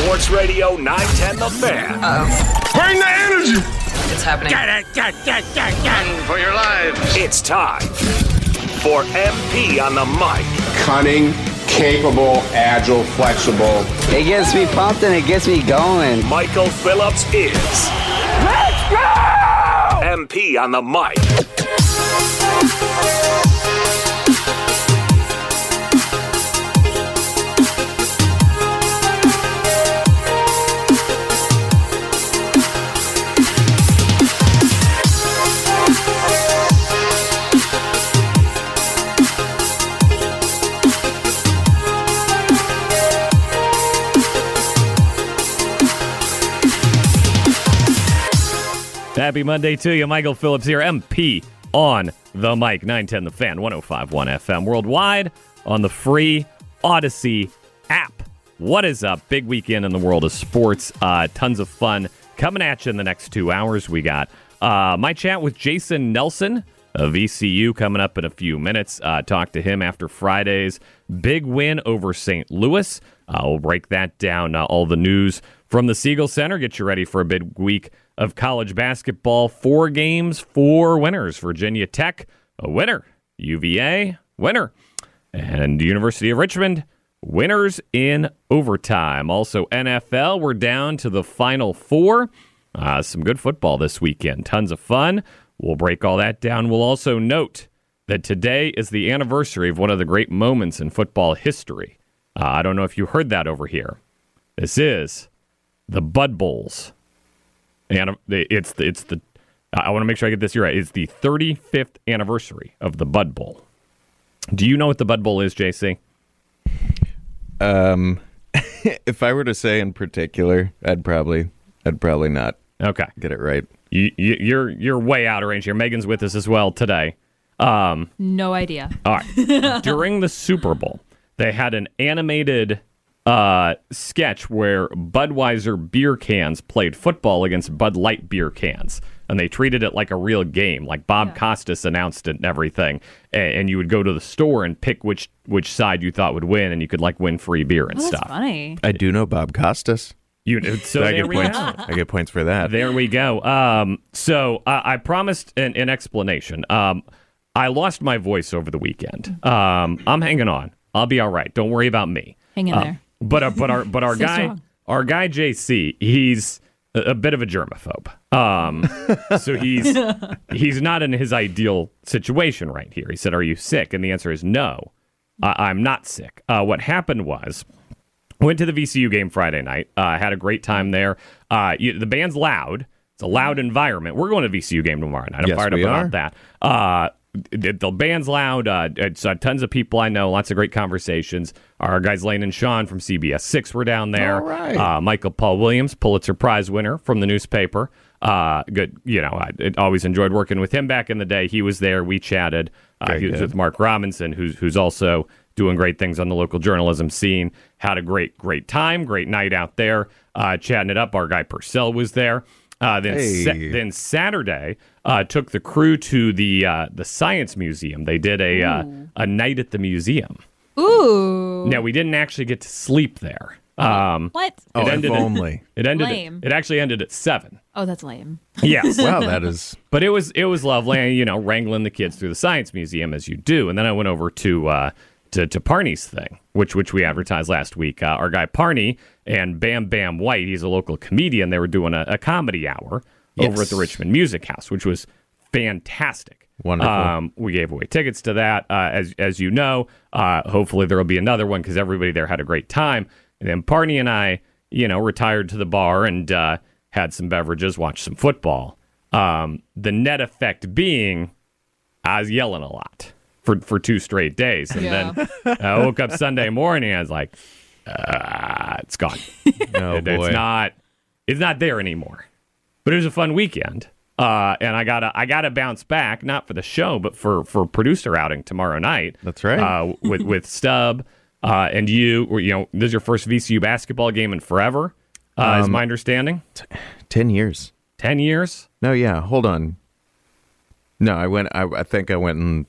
Sports Radio 910 The Fan. Bring the energy. It's happening. Run for your lives. It's time for MP on the mic. Cunning, capable, agile, flexible. It gets me pumped and it gets me going. Michael Phillips is. Let's go! MP on the mic. Happy Monday to you. Michael Phillips here, MP on the mic. 910 The Fan, 105.1 FM worldwide on the free Odyssey app. What is up? Big weekend in the world of sports. Tons of fun coming at you in the next 2 hours. We got my chat with Jason Nelson of ECU coming up in a few minutes. Talk to him after Friday's big win over St. Louis. We'll break that down. All the news from the Siegel Center. Get you ready for a big week of college basketball. 4 games, 4 winners. Virginia Tech, a winner. UVA, winner. And University of Richmond, winners in overtime. Also NFL, we're down to the Final Four. Some good football this weekend. Tons of fun. We'll break all that down. We'll also note that today is the anniversary of one of the great moments in football history. I don't know if you heard that over here. This is the Bud Bowls. And it's the I want to make sure I get this right. It's the 35th anniversary of the Bud Bowl. Do you know what the Bud Bowl is, JC? If I were to say in particular, I'd probably not. Okay, get it right. You're way out of range here. Megan's with us as well today. No idea. All right. During the Super Bowl, they had an animated sketch where Budweiser beer cans played football against Bud Light beer cans. And they treated it like a real game, like Bob Costas announced it and everything. And you would go to the store and pick which side you thought would win, and you could win free beer and stuff. That's funny. I do know Bob Costas. So I there we points. go. I get points for that. There we go. So I promised an explanation. I lost my voice over the weekend. I'm hanging on. I'll be all right. Don't worry about me. Hang in there. But our guy, JC, he's a bit of a germaphobe. So he's not in his ideal situation right here. He said, "Are you sick?" And the answer is no. I'm not sick. What happened was, went to the VCU game Friday night. Had a great time there. The band's loud. It's a loud environment. We're going to VCU game tomorrow night. I'm fired up about that. The band's loud. It's tons of people I know. Lots of great conversations. Our guys Lane and Sean from CBS 6 were down there. All right. Michael Paul Williams, Pulitzer Prize winner from the newspaper. Good. I always enjoyed working with him back in the day. He was there. We chatted. He was with Mark Robinson, who's also doing great things on the local journalism scene. Had a great time, great night out there, chatting it up. Our guy Purcell was there. Then Saturday, took the crew to the Science Museum. They did a night at the museum. Ooh. Now, we didn't actually get to sleep there. What? If only. Lame. It actually ended at 7. Oh, that's lame. Yes. Wow, that is. But it was lovely, wrangling the kids through the Science Museum as you do. And then I went over to Parney's thing, which we advertised last week. Our guy Parney and Bam Bam White, he's a local comedian. They were doing a comedy hour over at the Richmond Music House, which was fantastic. Wonderful. We gave away tickets to that, as you know. Hopefully there will be another one because everybody there had a great time. And then Parney and I, retired to the bar and had some beverages, watched some football. The net effect being I was yelling a lot for 2 straight days. And then I woke up Sunday morning and I was like, it's gone. Oh, boy. It's not there anymore. But it was a fun weekend. And I gotta bounce back, not for the show, but for producer outing tomorrow night. That's right. With Stubb and you. This is your first VCU basketball game in forever, is my understanding. 10 years. 10 years? No, yeah. Hold on. No, I think I went in.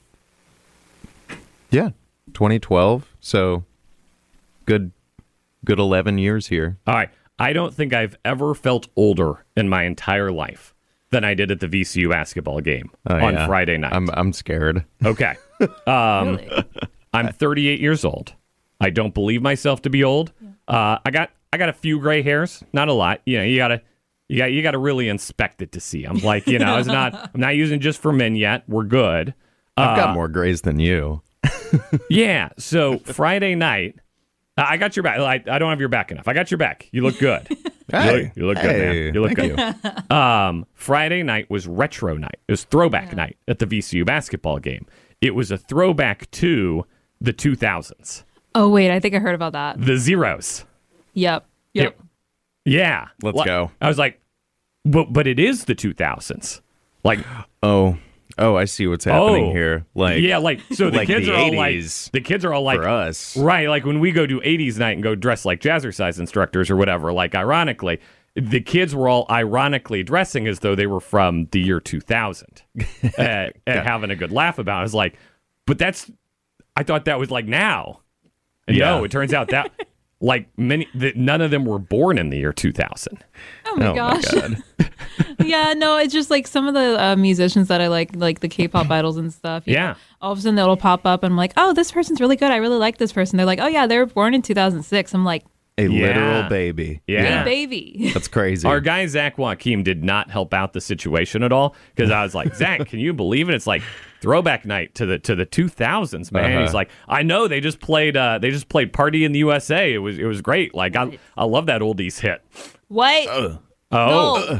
Yeah, 2012. So good 11 years here. All right. I don't think I've ever felt older in my entire life than I did at the VCU basketball game on Friday night. I'm scared. Okay. Really? I'm 38 years old. I don't believe myself to be old. I got a few gray hairs, not a lot. You know, you gotta really inspect it to see. I'm like, you know, I'm not using just for men yet. We're good. I've got more grays than you. Yeah. So Friday night, I got your back. I don't have your back enough. I got your back. You look good. Hey. You look good, man. You look Thank good. Friday night was retro night. It was throwback night at the VCU basketball game. It was a throwback to the 2000s. Oh, wait. I think I heard about that. The zeros. Yep. Yeah. Let's go. I was like, but it is the 2000s. Like, Oh, I see what's happening here. Like, yeah, like, so the like kids the are all like, 80s the kids are all like, for us. right? Like when we go do 80s night and go dress like jazzercise instructors or whatever, like ironically, the kids were all ironically dressing as though they were from the year 2000 and having a good laugh about it. I was like, but I thought that was like now. And Yeah. no, it turns out that like none of them were born in the year 2000. Oh my gosh. My God. Yeah, no, it's just like some of the musicians that I like the K-pop idols and stuff. you Yeah. know, all of a sudden it'll pop up and I'm like, oh, this person's really good. I really like this person. They're like, oh yeah, they were born in 2006. I'm like, A Yeah. literal baby. Yeah. baby. That's crazy. Our guy, Zach Joachim, did not help out the situation at all because I was like, Zach, can you believe it? It's like throwback night to the 2000s, man. Uh-huh. He's like, I know they just played Party in the USA. It was great. Like I love that oldies hit. What? Oh. No.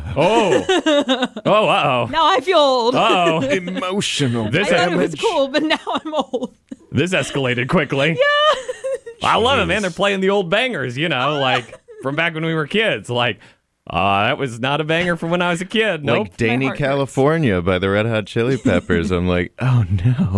Uh-oh. Now I feel old. Uh-oh. Emotional. This I thought it was cool, but now I'm old. This escalated quickly. Yeah. I love it, man. They're playing the old bangers, you know, like from back when we were kids. Like, that was not a banger from when I was a kid. Nope. Like Danny, My heart hurts. California by the Red Hot Chili Peppers. I'm like, oh no.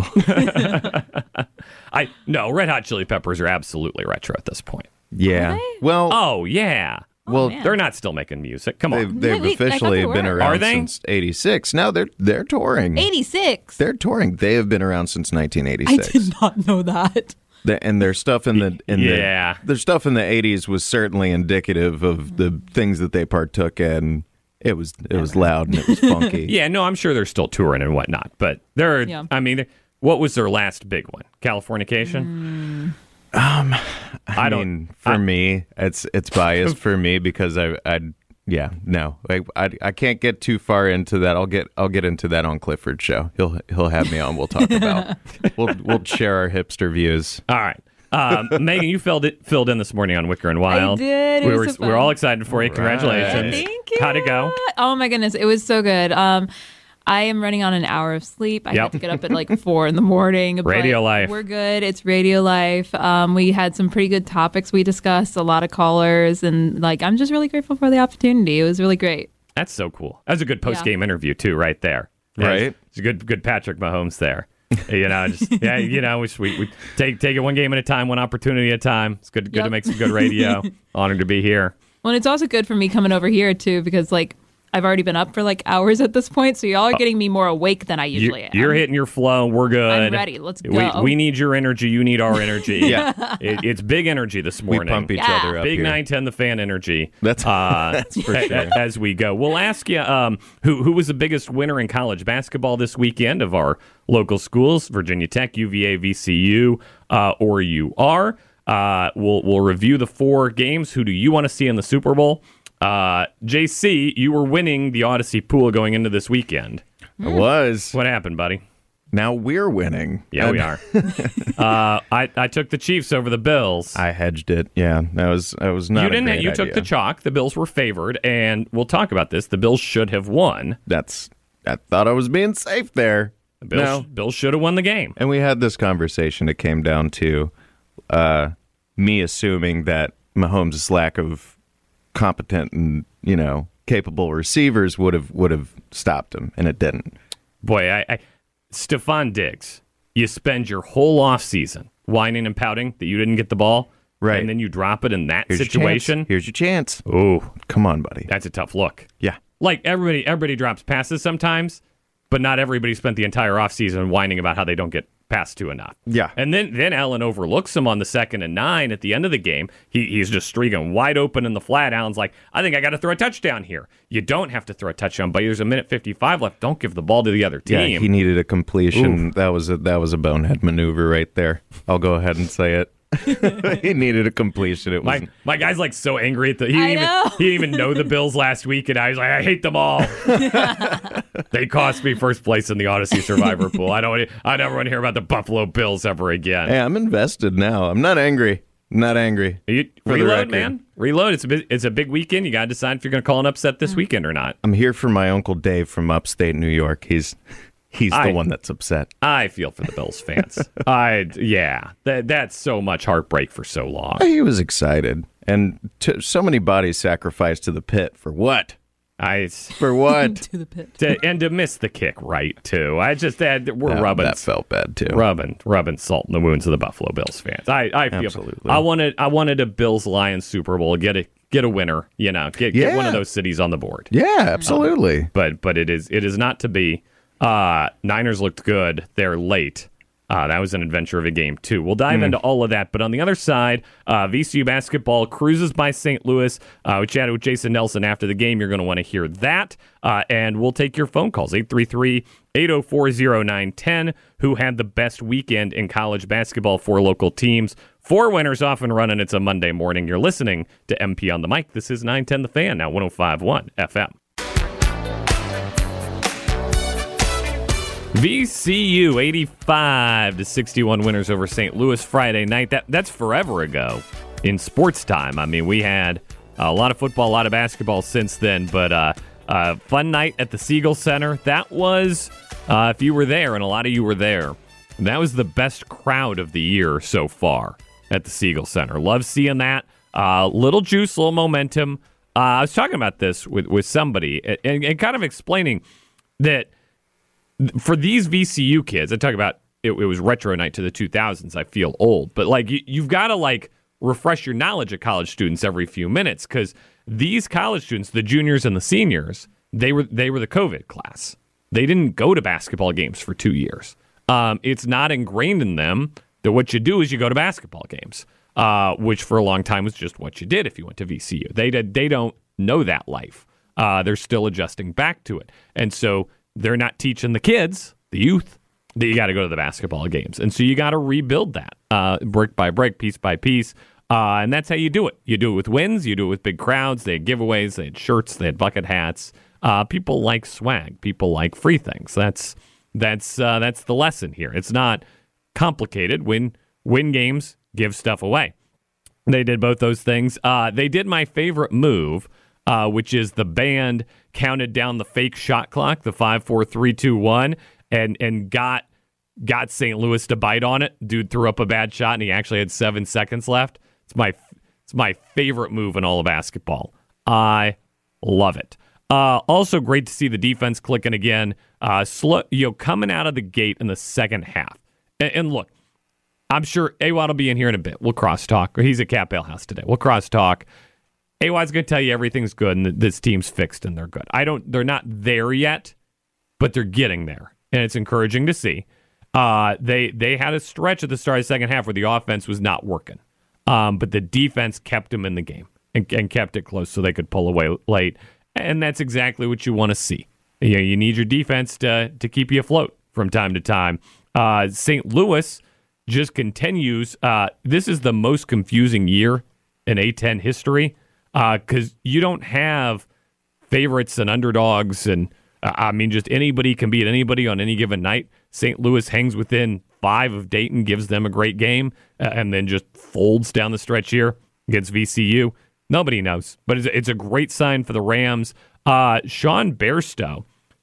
No, Red Hot Chili Peppers are absolutely retro at this point. Yeah. Are they? Well, Oh, yeah. well, man. They're not still making music. Come on. they've Wait, I thought officially they were. been Are around they? since '86. No, they're touring. 86. They're touring. They have been around since I 1986. did not know that. And their stuff in the Yeah. their stuff in the 80s was certainly indicative of the things that they partook in. It was loud and it was funky. Yeah, no, I'm sure they're still touring and whatnot. But they're, Yeah. I mean, what was their last big one? Californication? I mean, for me, it's biased for me because I can't get too far into that. I'll get into that on Clifford's show. He'll have me on. We'll talk about. we'll share our hipster views. All right. Megan, you filled in this morning on Wicker and Wild. I did. It We was so were fun. all excited for you. Congratulations. Thank you. How'd it go? Oh my goodness, it was so good. I am running on an hour of sleep. I Yep. have to get up at like 4 in the morning. but Radio life. We're good. It's radio life. We had some pretty good topics we discussed, a lot of callers, and like I'm just really grateful for the opportunity. It was really great. That's so cool. That was a good post-game interview, too, right there. Right. It's a good Patrick Mahomes there. You know, we take it one game at a time, one opportunity at a time. It's good to Yep. make some good radio. Honored to be here. Well, and it's also good for me coming over here too because like I've already been up for like hours at this point, so y'all are getting me more awake than I usually am. You're hitting your flow. We're good. I'm ready. Let's go. We need your energy. You need our energy. Yeah. It's big energy this We morning. pump each Yeah. other up Big here. 910 the fan energy. That's for sure. As we go. We'll ask you who was the biggest winner in college basketball this weekend of our local schools, Virginia Tech, UVA, VCU, or UR. We'll review the 4 games. Who do you want to see in the Super Bowl? JC, you were winning the Odyssey pool going into this weekend. It was. What happened, buddy? Now we're winning. Yeah, we are. I took the Chiefs over the Bills. I hedged it. Yeah, that was not. You a didn't. great You took idea. the chalk. The Bills were favored, and we'll talk about this. The Bills should have won. I thought I was being safe there. The Bills should have won the game. And we had this conversation. It came down to me assuming that Mahomes' lack of competent and capable receivers would have stopped him, and it didn't. Boy, Stephon Diggs, you spend your whole offseason whining and pouting that you didn't get the ball, Right. and then you drop it in that Here's your situation. chance. Here's your chance. Ooh, Come on, buddy. that's a tough look. Yeah. Like everybody drops passes sometimes, but not everybody spent the entire offseason whining about how they don't get pass to enough. Yeah. And then Allen overlooks him on the 2nd and 9 at the end of the game. He's just streaking wide open in the flat. Allen's like, I think I got to throw a touchdown here. You don't have to throw a touchdown, but there's a minute 55 left. Don't give the ball to the other team. Yeah, he needed a completion. Oof. That was a bonehead maneuver right there. I'll go ahead and say it. He needed a completion. It was my guy's like so angry at he didn't even know the Bills last week, and I was like, I hate them all. They cost me first place in the Odyssey Survivor Pool. I never want to hear about the Buffalo Bills ever again. Hey, I'm invested now. I'm not angry. Reload, man. Reload. It's a big weekend. You got to decide if you're going to call an upset this weekend or not. I'm here for my Uncle Dave from upstate New York. He's the one that's upset. I feel for the Bills fans. That's so much heartbreak for so long. He was excited, and so many bodies sacrificed to the pit for what? For what? To the pit. To miss the kick right too. That felt bad too. Rubbing salt in the wounds of the Buffalo Bills fans. I feel absolutely. I wanted a Bills Lions Super Bowl. Get a winner. Get one of those cities on the board. Yeah, absolutely. But it is not to be. Niners looked good. They're late. That was an adventure of a game, too. We'll dive into all of that. But on the other side, VCU basketball cruises by St. Louis. We chatted with Jason Nelson after the game. You're going to want to hear that. And we'll take your phone calls, 833-804-0910. Who had the best weekend in college basketball for local teams? 4 winners off and running. It's a Monday morning. You're listening to MP on the Mic. This is 910 The Fan, now 105.1 FM. VCU 85-61 winners over St. Louis Friday night. That's forever ago in sports time. I mean, we had a lot of football, a lot of basketball since then, but fun night at the Siegel Center. That was, if you were there, and a lot of you were there, that was the best crowd of the year so far at the Siegel Center. Love seeing that. Little juice, little momentum. I was talking about this with somebody and kind of explaining that for these VCU kids, I talk about it was retro night to the 2000s. I feel old, but like you've got to like refresh your knowledge of college students every few minutes, because these college students, the juniors and the seniors, they were the COVID class. They didn't go to basketball games for 2 years. It's not ingrained in them that what you do is you go to basketball games, which for a long time was just what you did if you went to VCU. They don't know that life. They're still adjusting back to it, and so they're not teaching the kids, the youth, that you got to go to the basketball games. And so you got to rebuild that brick by brick, piece by piece. And that's how you do it. You do it with wins. You do it with big crowds. They had giveaways. They had shirts. They had bucket hats. People like swag. People like free things. That's the lesson here. It's not complicated. Win games, give stuff away. They did both those things. They did my favorite move, which is the band counted down the fake shot clock, the 5, 4, 3, 2, 1, and got St. Louis to bite on it. Dude threw up a bad shot, and he actually had 7 seconds left. It's my favorite move in all of basketball. I love it. Also great to see the defense clicking again. Coming out of the gate in the second half. And look, I'm sure AWOD will be in here in a bit. We'll cross-talk. He's at Cat Bale House today. We'll cross-talk. AWOD's going to tell you everything's good and this team's fixed and they're good. They're not there yet, but they're getting there. And it's encouraging to see. They had a stretch at the start of the second half where the offense was not working. But the defense kept them in the game and kept it close so they could pull away late. And that's exactly what you want to see. You need your defense to keep you afloat from time to time. St. Louis just continues. This is the most confusing year in A-10 history because you don't have favorites and underdogs. And just anybody can beat anybody on any given night. St. Louis hangs within 5 of Dayton, gives them a great game, and then just folds down the stretch here against VCU. Nobody knows, but it's a great sign for the Rams. Sean Bairstow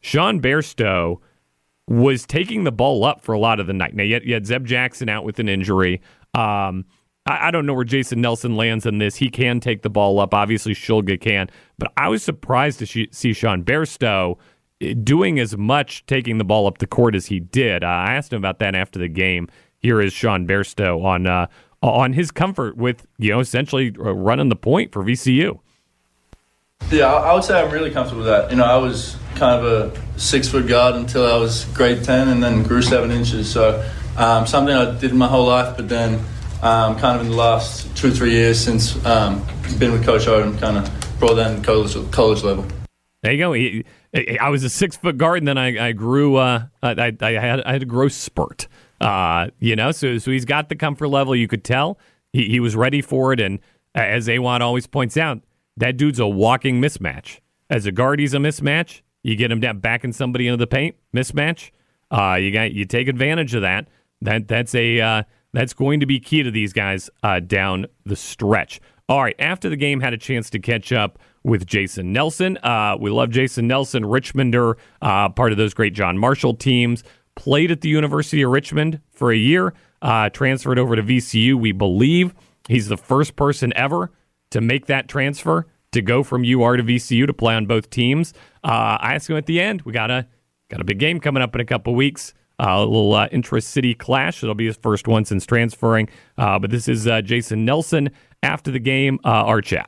was taking the ball up for a lot of the night. Now, you had Zeb Jackson out with an injury. I don't know where Jason Nelson lands in this. He can take the ball up. Obviously, Shulga can. But I was surprised to see Sean Bairstow doing as much taking the ball up the court as he did. I asked him about that after the game. Here is Sean Bairstow on his comfort with, essentially running the point for VCU. Yeah, I would say I'm really comfortable with that. I was kind of a 6-foot guard until I was grade 10 and then grew 7 inches. So, something I did my whole life, but then kind of in the last 2 or 3 years since been with Coach Odom, kind of brought that in college level. There you go. I was a 6-foot guard, and then I grew. I had a growth spurt. So he's got the comfort level. You could tell he was ready for it, and as Awad always points out, that dude's a walking mismatch. As a guard, he's a mismatch. You get him down backing somebody into the paint, mismatch. You take advantage of that. That's going to be key to these guys down the stretch. All right, after the game, had a chance to catch up with Jason Nelson. We love Jason Nelson, Richmonder, part of those great John Marshall teams. Played at the University of Richmond for a year, transferred over to VCU, we believe. He's the first person ever to make that transfer, to go from UR to VCU to play on both teams. I asked him at the end, we got a big game coming up in a couple weeks. A little intra-city clash. It'll be his first one since transferring. But this is Jason Nelson after the game, our chat.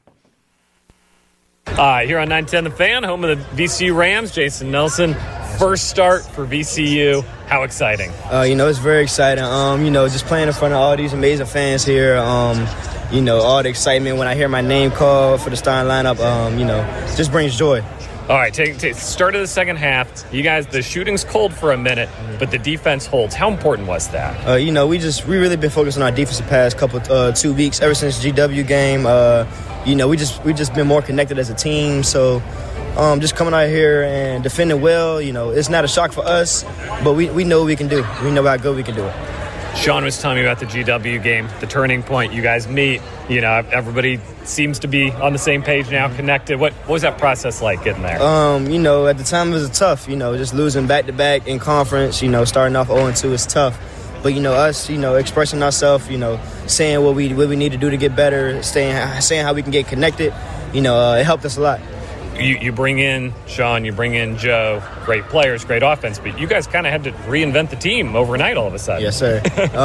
Here on 910 The Fan, home of the VCU Rams, Jason Nelson. First start for VCU. How exciting? It's very exciting. Just playing in front of all these amazing fans here. All the excitement when I hear my name called for the starting lineup, just brings joy. All right, take start of the second half. You guys, the shooting's cold for a minute, but the defense holds. How important was that? We really been focused on our defense the past couple 2 weeks, ever since GW game. We just been more connected as a team. So just coming out here and defending well, it's not a shock for us, but we know what we can do. We know how good we can do it. Sean was telling me about the GW game, the turning point. You guys meet, everybody seems to be on the same page now, connected. What was that process like getting there? At the time it was tough, just losing back-to-back in conference, starting off 0-2 is tough. But, us, expressing ourselves, saying what we need to do to get better, saying how we can get connected, it helped us a lot. You bring in Sean, you bring in Joe, great players, great offense, but you guys kind of had to reinvent the team overnight all of a sudden. Yes, sir.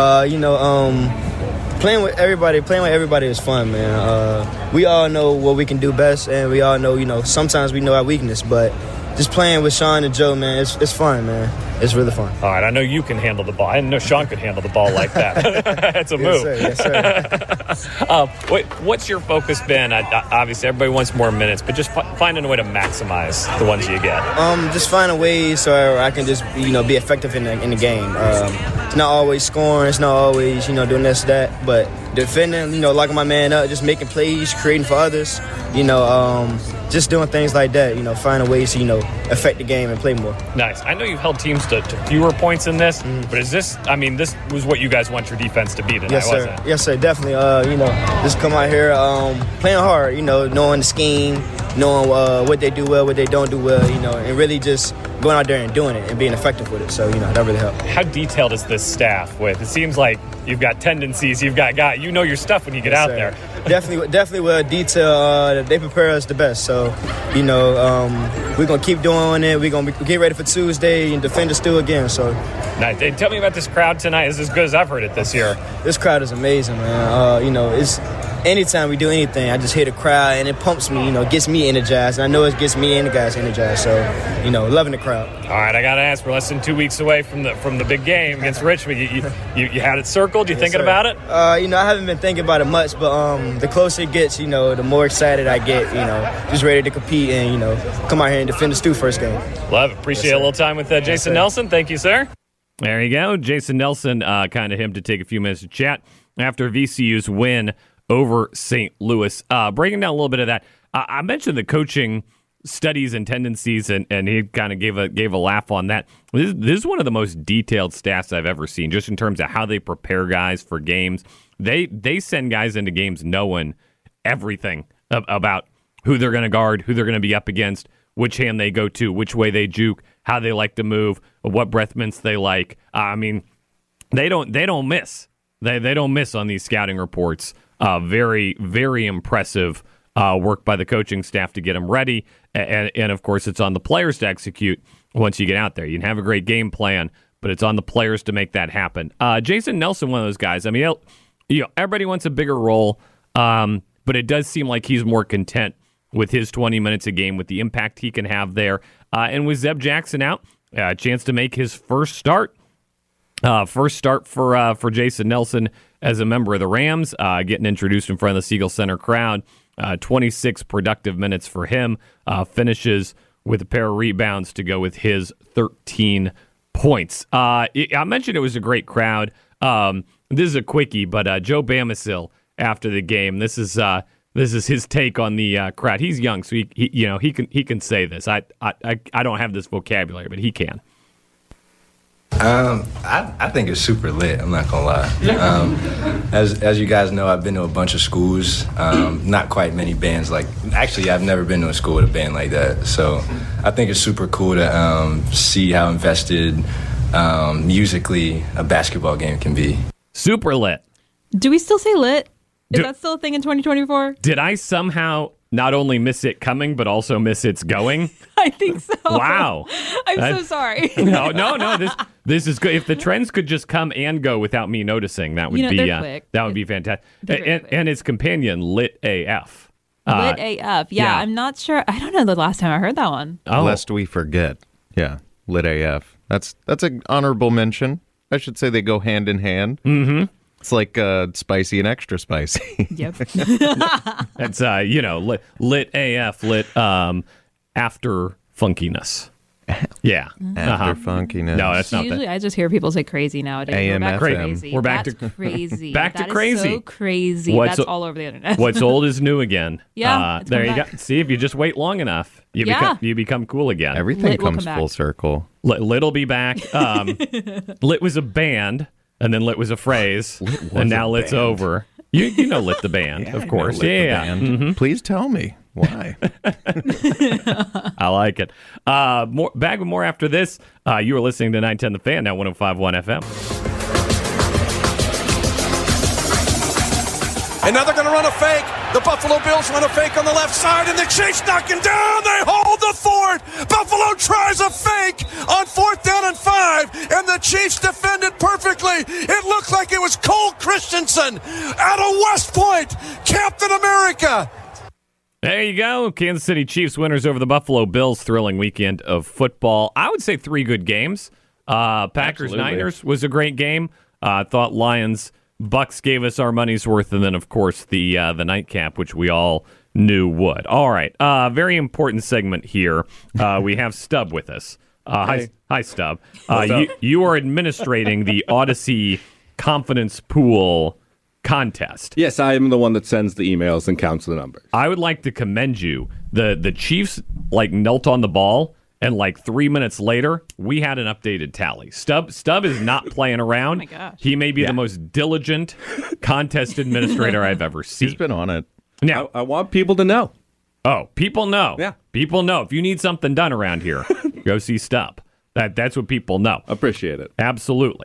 Playing with everybody is fun, man. We all know what we can do best, and we all know, sometimes we know our weakness, but just playing with Sean and Joe, man, it's fun, man. It's really fun. All right, I know you can handle the ball. I didn't know Sean could handle the ball like that. That's a move. Yes, sir. What's your focus been? Obviously, everybody wants more minutes, but just finding a way to maximize the ones you get. Just finding ways so I can just be effective in the game. It's not always scoring. It's not always doing this that, but defending. Locking my man up, just making plays, creating for others. Just doing things like that. Finding ways to affect the game and play more. Nice. I know you've held teams to fewer points in this, but is this? This was what you guys want your defense to be tonight, yes, sir. wasn't it? Yes, sir. Definitely. Just come out here, playing hard. Knowing the scheme, knowing what they do well, what they don't do well. And really just going out there and doing it and being effective with it. So that really helped. How detailed is this staff with? It seems like you've got tendencies, you've got guys. You know your stuff when you get out there. Definitely with detail. They prepare us the best. So we're gonna keep doing it. We're gonna get ready for Tuesday and defend us still again. So nice. Hey, tell me about this crowd tonight. It's as good as I've heard it this year. This crowd is amazing, man. It's anytime we do anything, I just hear the crowd and it pumps me. Gets me energized. And I know it gets me and the guys energized. So loving the crowd. All right, I gotta ask. We're less than 2 weeks away from the big game against Richmond. You had it circled. You thinking about it? I haven't been thinking about it much, but the closer it gets, the more excited I get. Just ready to compete and come out here and defend the Stu first game. Love it. Appreciate a little time with Jason Nelson. Thank you, sir. There you go, Jason Nelson. Kind of him to take a few minutes to chat after VCU's win over St. Louis. Breaking down a little bit of that. I mentioned the coaching studies and tendencies, and he kind of gave a laugh on that. This is one of the most detailed stats I've ever seen, just in terms of how they prepare guys for games. They send guys into games knowing everything about who they're going to guard, who they're going to be up against, which hand they go to, which way they juke, how they like to move, what breath mints they like. They don't miss. They don't miss on these scouting reports. Very, very impressive work by the coaching staff to get them ready. And of course, it's on the players to execute once you get out there. You can have a great game plan, but it's on the players to make that happen. Jason Nelson, one of those guys. Everybody wants a bigger role, but it does seem like he's more content with his 20 minutes a game, with the impact he can have there. And with Zeb Jackson out, a chance to make his first start First start for Jason Nelson as a member of the Rams, getting introduced in front of the Siegel Center crowd. 26 productive minutes for him. Finishes with a pair of rebounds to go with his 13 points. I mentioned it was a great crowd. This is a quickie, but Joe Bamisil after the game. This is his take on the crowd. He's young, so he can say this. I don't have this vocabulary, but he can. I think it's super lit. I'm not gonna lie. As you guys know, I've been to a bunch of schools. Not quite many bands like. Actually, I've never been to a school with a band like that. So I think it's super cool to see how invested musically a basketball game can be. Super lit. Do we still say lit? Is that still a thing in 2024? Did I somehow not only miss it coming, but also miss it's going? I think so. Wow. I'm so sorry. No. This is good. If the trends could just come and go without me noticing, that would be fantastic. And its companion, Lit AF. Lit AF. Yeah, I'm not sure. I don't know the last time I heard that one. Oh. Lest we forget. Yeah, Lit AF. That's an honorable mention. I should say they go hand in hand. Mm-hmm. It's like spicy and extra spicy. Yep. It's lit AF, lit after funkiness. Yeah. After funkiness. No, that's not Usually that. I just hear people say crazy nowadays. AMFM. We're back That's to crazy. back to That is crazy. so crazy. That's all over the internet. What's old is new again. Yeah, it's there come you back. go. See, if you just wait long enough, you become cool again. Everything Lit will comes come full back. circle. Lit'll be back. Lit was a band, and then lit was a phrase, and now lit's over. You know Lit the band, of course. Lit the Yeah. band. Mhm. Please tell me why. I like it. Back with more after this. You are listening to 910 The Fan, now 105.1 FM. And now they're going to run a fake. The Buffalo Bills run a fake on the left side, and the Chiefs knock him down. They hold the fort. Buffalo tries a fake on 4th down and 5, and the Chiefs defended perfectly. It looked like it was Cole Christensen out of West Point, Captain America. There you go. Kansas City Chiefs winners over the Buffalo Bills. Thrilling weekend of football. I would say 3 good games. Packers-Niners was a great game. I thought Lions-Bucks gave us our money's worth. And then, of course, the nightcap, which we all knew would. All right. Very important segment here. We have Stubb with us. Hi, Stubb. You are administrating the Odyssey Confidence Pool contest. Yes, I am the one that sends the emails and counts the numbers. I would like to commend you. The Chiefs knelt on the ball, and 3 minutes later, we had an updated tally. Stubb is not playing around. Oh my gosh. He may be the most diligent contest administrator I've ever seen. He's been on it. Now, I want people to know. Oh, people know. Yeah. People know. If you need something done around here, go see Stubb. That's what people know. Appreciate it. Absolutely.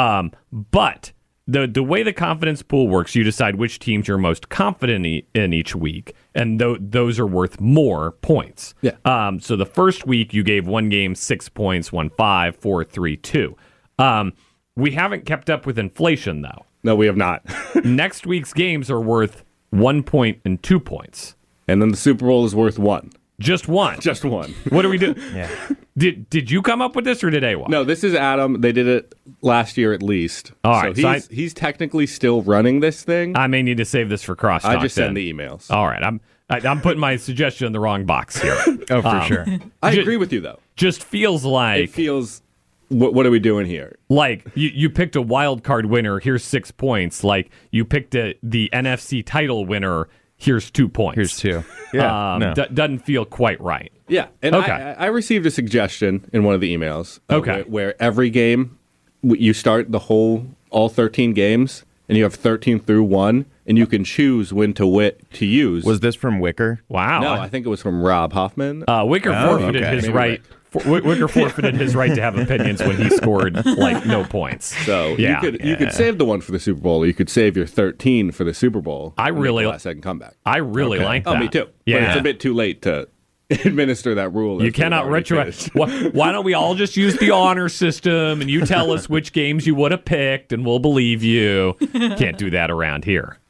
But the way the confidence pool works, you decide which teams you're most confident in each week, and those are worth more points. Yeah. So the first week you gave one game 6 points, 1 5, 4 3 2. We haven't kept up with inflation though. No, we have not. Next week's games are worth 1 point and 2 points. And then the Super Bowl is worth 1. Just one. Just one. What do we do? Yeah. Did you come up with this or did AWA? No, this is Adam. They did it last year at least. All right. So he's technically still running this thing. I may need to save this for crosstalk. I just then. send the emails. All right. I'm putting my suggestion in the wrong box here. Oh, for sure. I agree with you, though. Just feels like... It feels... What are we doing here? Like, you picked a wild card winner, here's 6 points. Like, you picked the NFC title winner, here's 2 points. Here's 2. Yeah. No. Doesn't feel quite right. Yeah. And Okay. I received a suggestion in one of the emails. Okay. Where every game, you start all 13 games, and you have 13 through 1, and you can choose when to use. Was this from Wicker? Wow. No, I think it was from Rob Hoffman. Wicker forfeited his Maybe right. Wicker forfeited his right to have opinions when he scored no points. So yeah. you could save the one for the Super Bowl, or you could save your 13 for the Super Bowl. I really last second comeback. I really like that. Oh, me too. Yeah. But it's a bit too late to administer that rule. You cannot why don't we all just use the honor system and you tell us which games you would have picked and we'll believe you? Can't do that around here.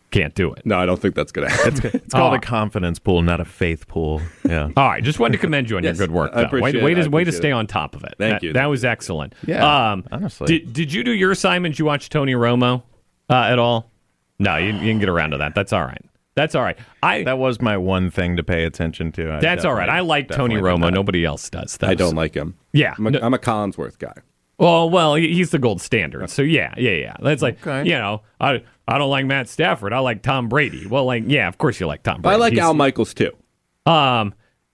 can't do it. No, I don't think that's going to happen. It's called a confidence pool, not a faith pool. Yeah. All right, just wanted to commend you on Yes, your good work. I Though. appreciate Way it. to stay on top of it. Thank you. That was excellent. Yeah, honestly. Did you do your assignment? Did you watch Tony Romo at all? No, you didn't get around to that. That's all right. That was my one thing to pay attention to. That's all right. I like Tony Romo. Nobody else does. I don't like him. Yeah. I'm a Collinsworth guy. Well, he's the gold standard. So yeah. That's like, Okay. I don't like Matt Stafford. I like Tom Brady. Well, of course you like Tom Brady. I like Al Michaels too. I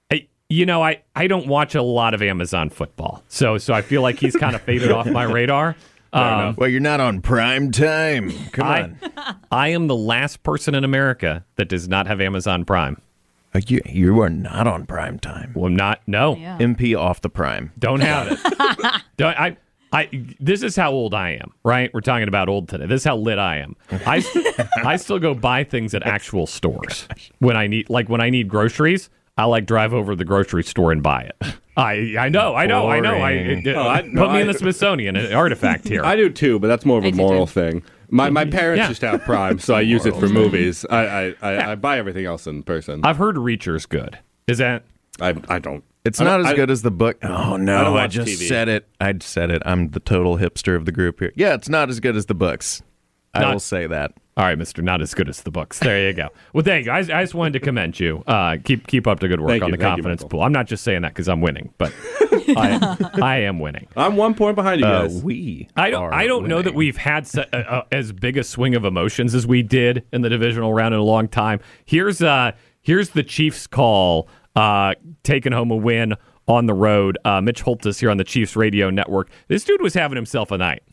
don't watch a lot of Amazon football, so I feel like he's kind of faded off my radar. Well, you're not on prime time. Come on. I am the last person in America that does not have Amazon Prime. You are not on prime time. Well, I'm not. No. Yeah. MP off the prime. Don't have it. This is how old I am, right? We're talking about old today. This is how lit I am. I still go buy things at actual stores when I need groceries. I drive over to the grocery store and buy it. I know. Put me in the Smithsonian, an artifact here. I do too, but that's more of a moral thing. My parents just have Prime, so I use it for movies. I buy everything else in person. I've heard Reacher's good. Is that? I don't. It's not as good as the book. Oh, no, I just TV. said it. I'd said it. I'm the total hipster of the group here. Yeah, it's not as good as the books. I will say that. All right, Mr. Not as good as the books. There you go. Well, thank you. I just wanted to commend you. Keep up the good work on the confidence pool. I'm not just saying that because I'm winning, but I am winning. I'm 1 point behind you guys. I don't know that we've had as big a swing of emotions as we did in the divisional round in a long time. Here's the Chiefs' call, taking home a win on the road. Mitch Holthus here on the Chiefs radio network. This dude was having himself a night.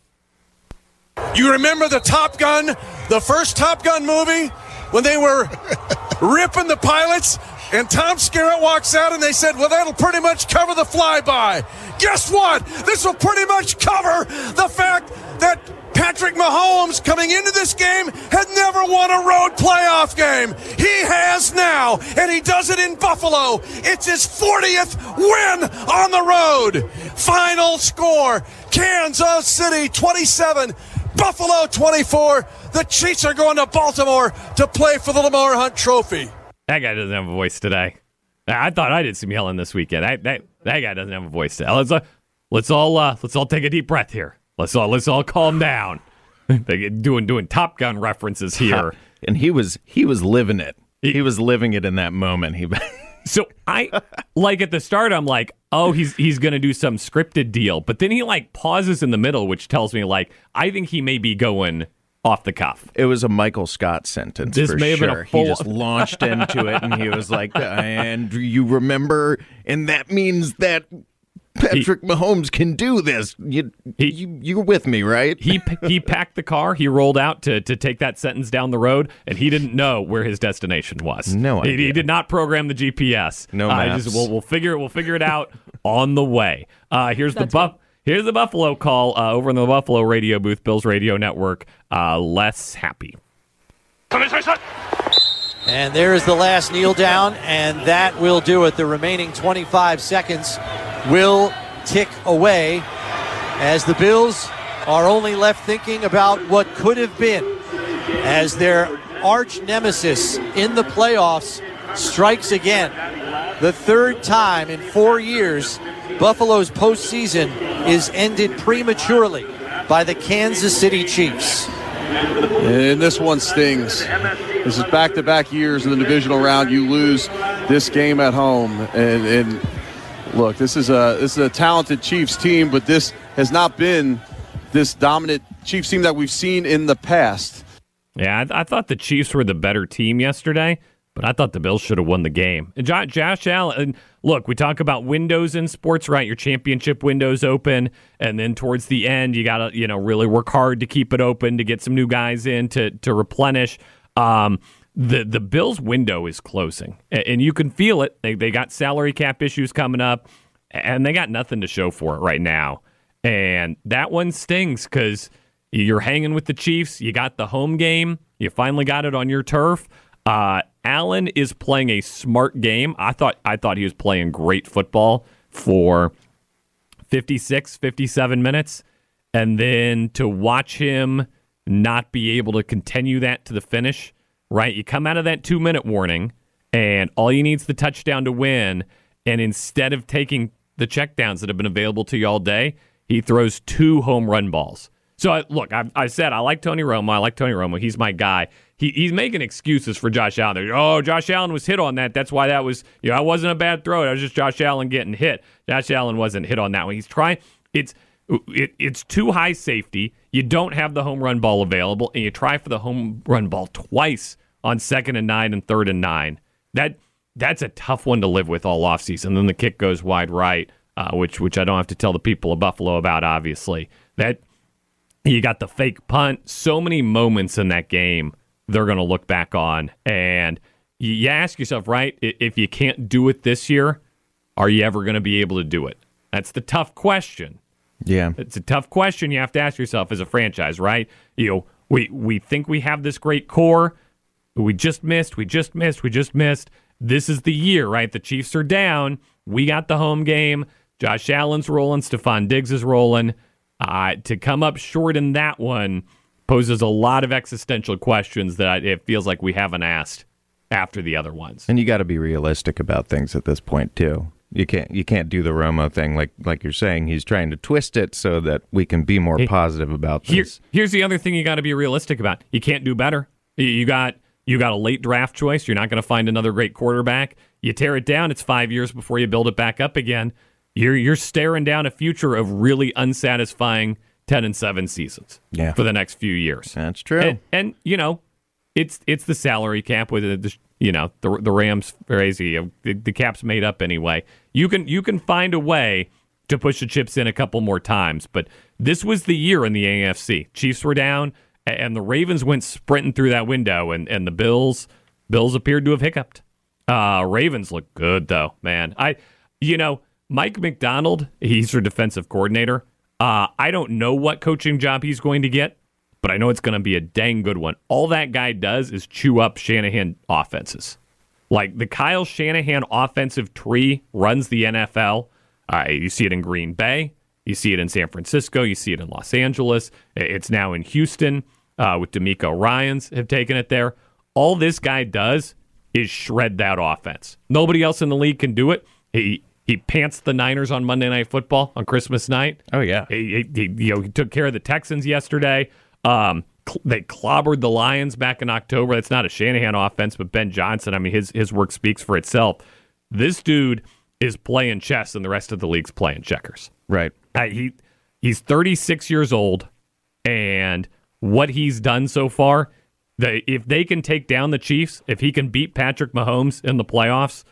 You remember the first Top Gun movie, when they were ripping the pilots, and Tom Skerritt walks out and they said, well, that'll pretty much cover the flyby. Guess what? This will pretty much cover the fact that Patrick Mahomes, coming into this game, had never won a road playoff game. He has now, and he does it in Buffalo. It's his 40th win on the road. Final score, Kansas City 27, Buffalo 24. The Chiefs are going to Baltimore to play for the Lamar Hunt Trophy. That guy doesn't have a voice today. I thought I did some yelling this weekend. That guy doesn't have a voice today. Let's all take a deep breath here. Let's all calm down. They doing Top Gun references here, and he was living it. He was living it in that moment. So I at the start, I'm like, oh, he's going to do some scripted deal, but then he pauses in the middle, which tells me I think he may be going off the cuff. It was a Michael Scott sentence. This for may have sure. been a full. He just launched into it, and he was like, "And you remember, and that means that Patrick Mahomes can do this. You're with me, right?" He packed the car. He rolled out to take that sentence down the road, and he didn't know where his destination was. No idea. He did not program the GPS. No maps. We'll figure it out on the way. Here's the Buffalo call over in the Buffalo radio booth, Bills Radio Network. Less happy. And there's the last kneel down, and that will do it. The remaining 25 seconds will tick away as the Bills are only left thinking about what could have been as their arch nemesis in the playoffs strikes again. The third time in 4 years, Buffalo's postseason is ended prematurely by the Kansas City Chiefs. And this one stings. This is back-to-back years in the divisional round. You lose this game at home, and look, this is a talented Chiefs team, but this has not been this dominant Chiefs team that we've seen in the past. Yeah, I thought the Chiefs were the better team yesterday, but I thought the Bills should have won the game. And Josh Allen, look, we talk about windows in sports, right? Your championship window's open, and then towards the end, you got to really work hard to keep it open, to get some new guys in to replenish. The Bills' window is closing, and you can feel it. They got salary cap issues coming up, and they got nothing to show for it right now. And that one stings because you're hanging with the Chiefs. You got the home game. You finally got it on your turf. Allen is playing a smart game. I thought he was playing great football for 56, 57 minutes. And then to watch him not be able to continue that to the finish, right? You come out of that 2-minute warning, and all you need is the touchdown to win. And instead of taking the checkdowns that have been available to you all day, he throws 2 home run balls. So, I said I like Tony Romo. He's my guy. He's making excuses for Josh Allen. Oh, Josh Allen was hit on that. That's why that was, that wasn't a bad throw. That was just Josh Allen getting hit. Josh Allen wasn't hit on that one. He's trying. It's too high safety. You don't have the home run ball available, and you try for the home run ball twice on 2nd and 9 and 3rd and 9. That's a tough one to live with all offseason. Then the kick goes wide right, which I don't have to tell the people of Buffalo about, obviously. That you got the fake punt. So many moments in that game they're going to look back on. And you ask yourself, right, if you can't do it this year, are you ever going to be able to do it? That's the tough question. Yeah. It's a tough question you have to ask yourself as a franchise, right? We think we have this great core. We just missed. This is the year, right? The Chiefs are down. We got the home game. Josh Allen's rolling. Stephon Diggs is rolling. To come up short in that one poses a lot of existential questions that it feels like we haven't asked after the other ones. And you got to be realistic about things at this point too. You can't do the Romo thing like you're saying. He's trying to twist it so that we can be more positive about this. Here's the other thing you got to be realistic about. You can't do better. You got a late draft choice. You're not going to find another great quarterback. You tear it down, it's 5 years before you build it back up again. You're staring down a future of really unsatisfying 10-7 seasons for the next few years. That's true. And it's the salary cap with the Rams crazy. The cap's made up anyway. You can find a way to push the chips in a couple more times, but this was the year in the AFC. Chiefs were down, and the Ravens went sprinting through that window, and the Bills appeared to have hiccuped. Ravens look good though, man. Mike Macdonald, he's their defensive coordinator. I don't know what coaching job he's going to get, but I know it's going to be a dang good one. All that guy does is chew up Shanahan offenses. Like the Kyle Shanahan offensive tree runs the NFL. You see it in Green Bay. You see it in San Francisco. You see it in Los Angeles. It's now in Houston with DeMeco Ryans have taken it there. All this guy does is shred that offense. Nobody else in the league can do it. He pants the Niners on Monday Night Football on Christmas night. Oh, yeah. He took care of the Texans yesterday. They clobbered the Lions back in October. That's not a Shanahan offense, but Ben Johnson, I mean, his work speaks for itself. This dude is playing chess, and the rest of the league's playing checkers. Right. He's 36 years old, and what he's done so far, if they can take down the Chiefs, if he can beat Patrick Mahomes in the playoffs,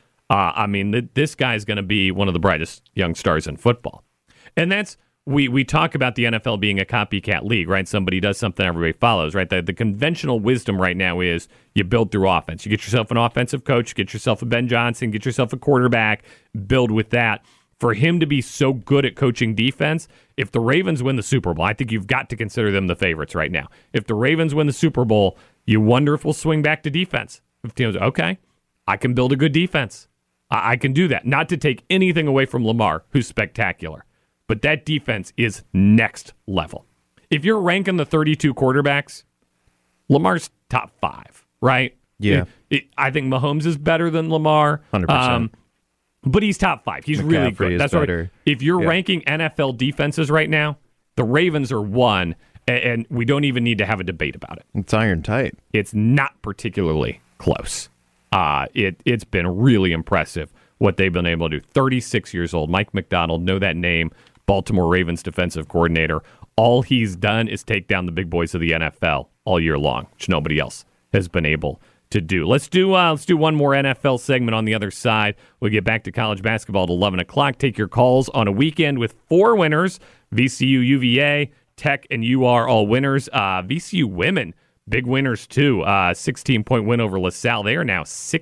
this guy's going to be one of the brightest young stars in football. And that's, we talk about the NFL being a copycat league, right? Somebody does something, everybody follows, right? The conventional wisdom right now is you build through offense. You get yourself an offensive coach, get yourself a Ben Johnson, get yourself a quarterback, build with that. For him to be so good at coaching defense, if the Ravens win the Super Bowl, I think you've got to consider them the favorites right now. If the Ravens win the Super Bowl, you wonder if we'll swing back to defense. If teams, okay, I can build a good defense. I can do that. Not to take anything away from Lamar, who's spectacular. But that defense is next level. If you're ranking the 32 quarterbacks, Lamar's top 5, right? Yeah. I think Mahomes is better than Lamar. 100%. But he's top 5. He's McCaffrey really good. That's better. Right. If you're ranking NFL defenses right now, the Ravens are 1, and we don't even need to have a debate about it. It's iron tight. It's not particularly close. It's been really impressive what they've been able to do. 36 years old, Mike Macdonald, know that name, Baltimore Ravens defensive coordinator. All he's done is take down the big boys of the NFL all year long, which nobody else has been able to do. Let's do one more NFL segment on the other side. We'll get back to college basketball at 11 o'clock. Take your calls on a weekend with 4 winners. VCU, UVA, Tech, and UR all winners. VCU women, big winners too. 16-point win over LaSalle. They are now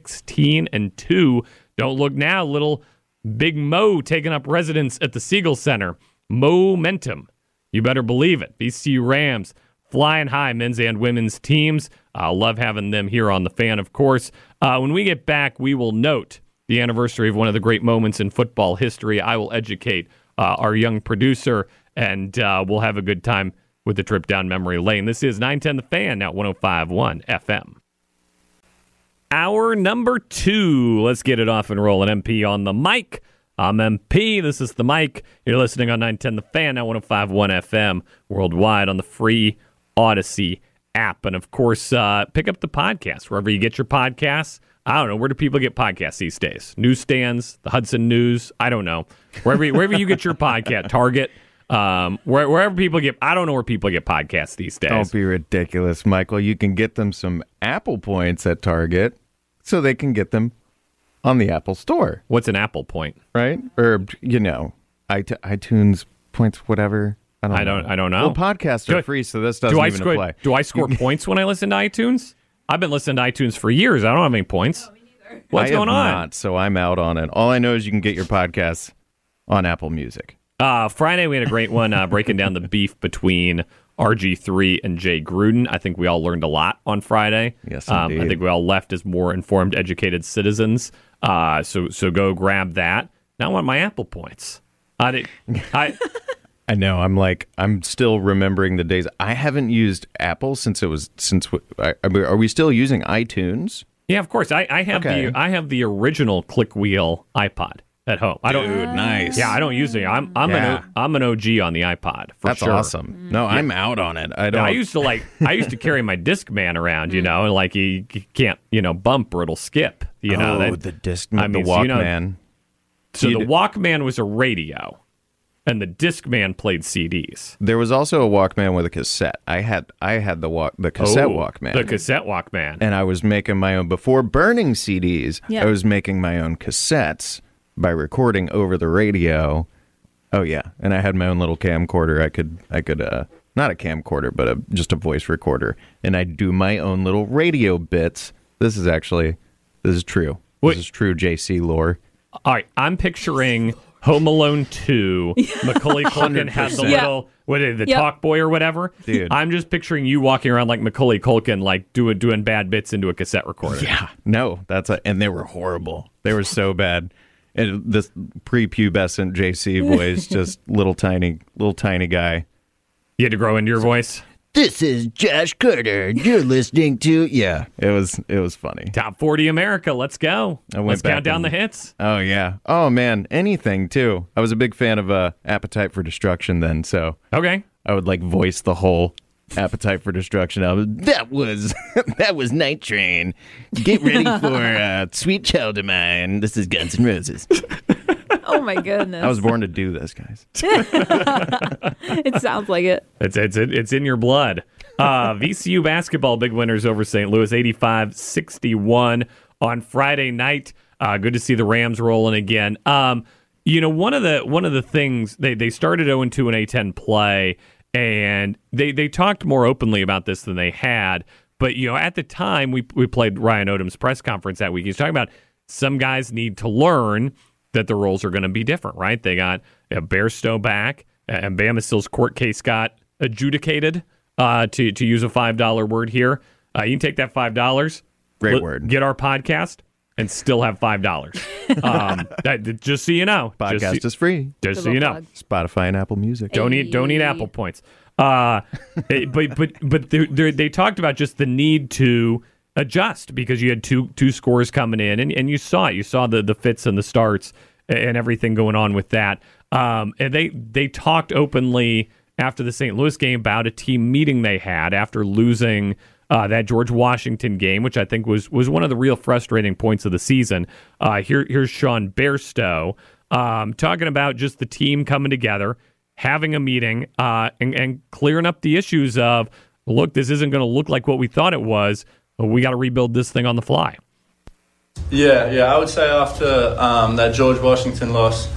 16-2. Don't look now, little Big Mo taking up residence at the Siegel Center. Momentum. You better believe it. VCU Rams flying high, men's and women's teams. Love having them here on The Fan, of course. When we get back, we will note the anniversary of one of the great moments in football history. I will educate our young producer, and we'll have a good time with the trip down memory lane. This is 910 The Fan, now 105.1 FM. Hour number 2. Let's get it off and rolling. MP on the mic. I'm MP. This is the mic. You're listening on 910 The Fan, now 105.1 FM, worldwide on the free Odyssey app. And, of course, pick up the podcast wherever you get your podcasts. I don't know. Where do people get podcasts these days? Newsstands, the Hudson News? I don't know. Wherever you get your podcast, Target, wherever people get. I don't know where people get podcasts these days. Don't be ridiculous, Michael. You can get them some Apple points at Target, so they can get them on the Apple Store. What's an Apple point? Right? Or iTunes points, whatever. I don't know. Well, podcasts are free, so this doesn't even apply. Do I score points when I listen to iTunes? I've been listening to iTunes for years. I don't have any points. What's going on? Not, so I'm out on it. All I know is you can get your podcasts on Apple Music. Friday, we had a great one breaking down the beef between RG3 and Jay Gruden. I think we all learned a lot on Friday. Yes, indeed. I think we all left as more informed, educated citizens. So go grab that. Now I want my Apple points. I know. I'm still remembering the days. I haven't used Apple are we still using iTunes? Yeah, of course. I have the original click wheel iPod at home. Nice. Yeah, I don't use it. I'm an OG on the iPod for That's sure. That's awesome. No, I'm out on it. I used to carry my Discman around, and like you can't, bump or it'll skip. The Discman, the Walkman. So the Walkman was a radio. And the Discman played CDs. There was also a Walkman with a cassette. I had the cassette Walkman. The cassette Walkman. And I was making my own before burning CDs. Yeah. I was making my own cassettes by recording over the radio. Oh yeah, and I had my own little camcorder. I could not a camcorder, but just a voice recorder, and I'd do my own little radio bits. This is true. This is true JC lore. All right, I'm picturing Home Alone 2, Macaulay Culkin had the little, talk boy or whatever. Dude. I'm just picturing you walking around like Macaulay Culkin, like doing bad bits into a cassette recorder. Yeah, no, and they were horrible. They were so bad. And this prepubescent JC voice, just little tiny guy. You had to grow into your voice? This is Josh Carter. You're listening to... Yeah, it was funny. Top 40 America. Let's go. Let's count down the hits. Oh, yeah. Oh, man. Anything, too. I was a big fan of Appetite for Destruction then, so... Okay. I would, voice the whole Appetite for Destruction album. That was Night Train. Get ready for Sweet Child of Mine. This is Guns N' Roses. Oh my goodness! I was born to do this, guys. It sounds like it. It's in your blood. VCU basketball big winners over St. Louis, 85-61 on Friday night. Good to see the Rams rolling again. One of the things they started 0-2 in A10 play, and they talked more openly about this than they had. But at the time we played Ryan Odom's press conference that week. He's talking about some guys need to learn that the roles are going to be different, right? They got Bairstow back, and Bamistill's court case got adjudicated, to use a $5 word here. You can take that $5. Great word. Get our podcast and still have $5. Just so you know. Podcast is free. Just so you know. Spotify and Apple Music. Don't need Apple points. But they talked about just the need to adjust because you had two scores coming in, and you saw it. You saw the fits and the starts and everything going on with that. And they talked openly after the St. Louis game about a team meeting they had after losing that George Washington game, which I think was one of the real frustrating points of the season. Here's Sean Bairstow talking about just the team coming together, having a meeting, and clearing up the issues of, look, this isn't going to look like what we thought it was. We got to rebuild this thing on the fly. Yeah. I would say after that George Washington loss,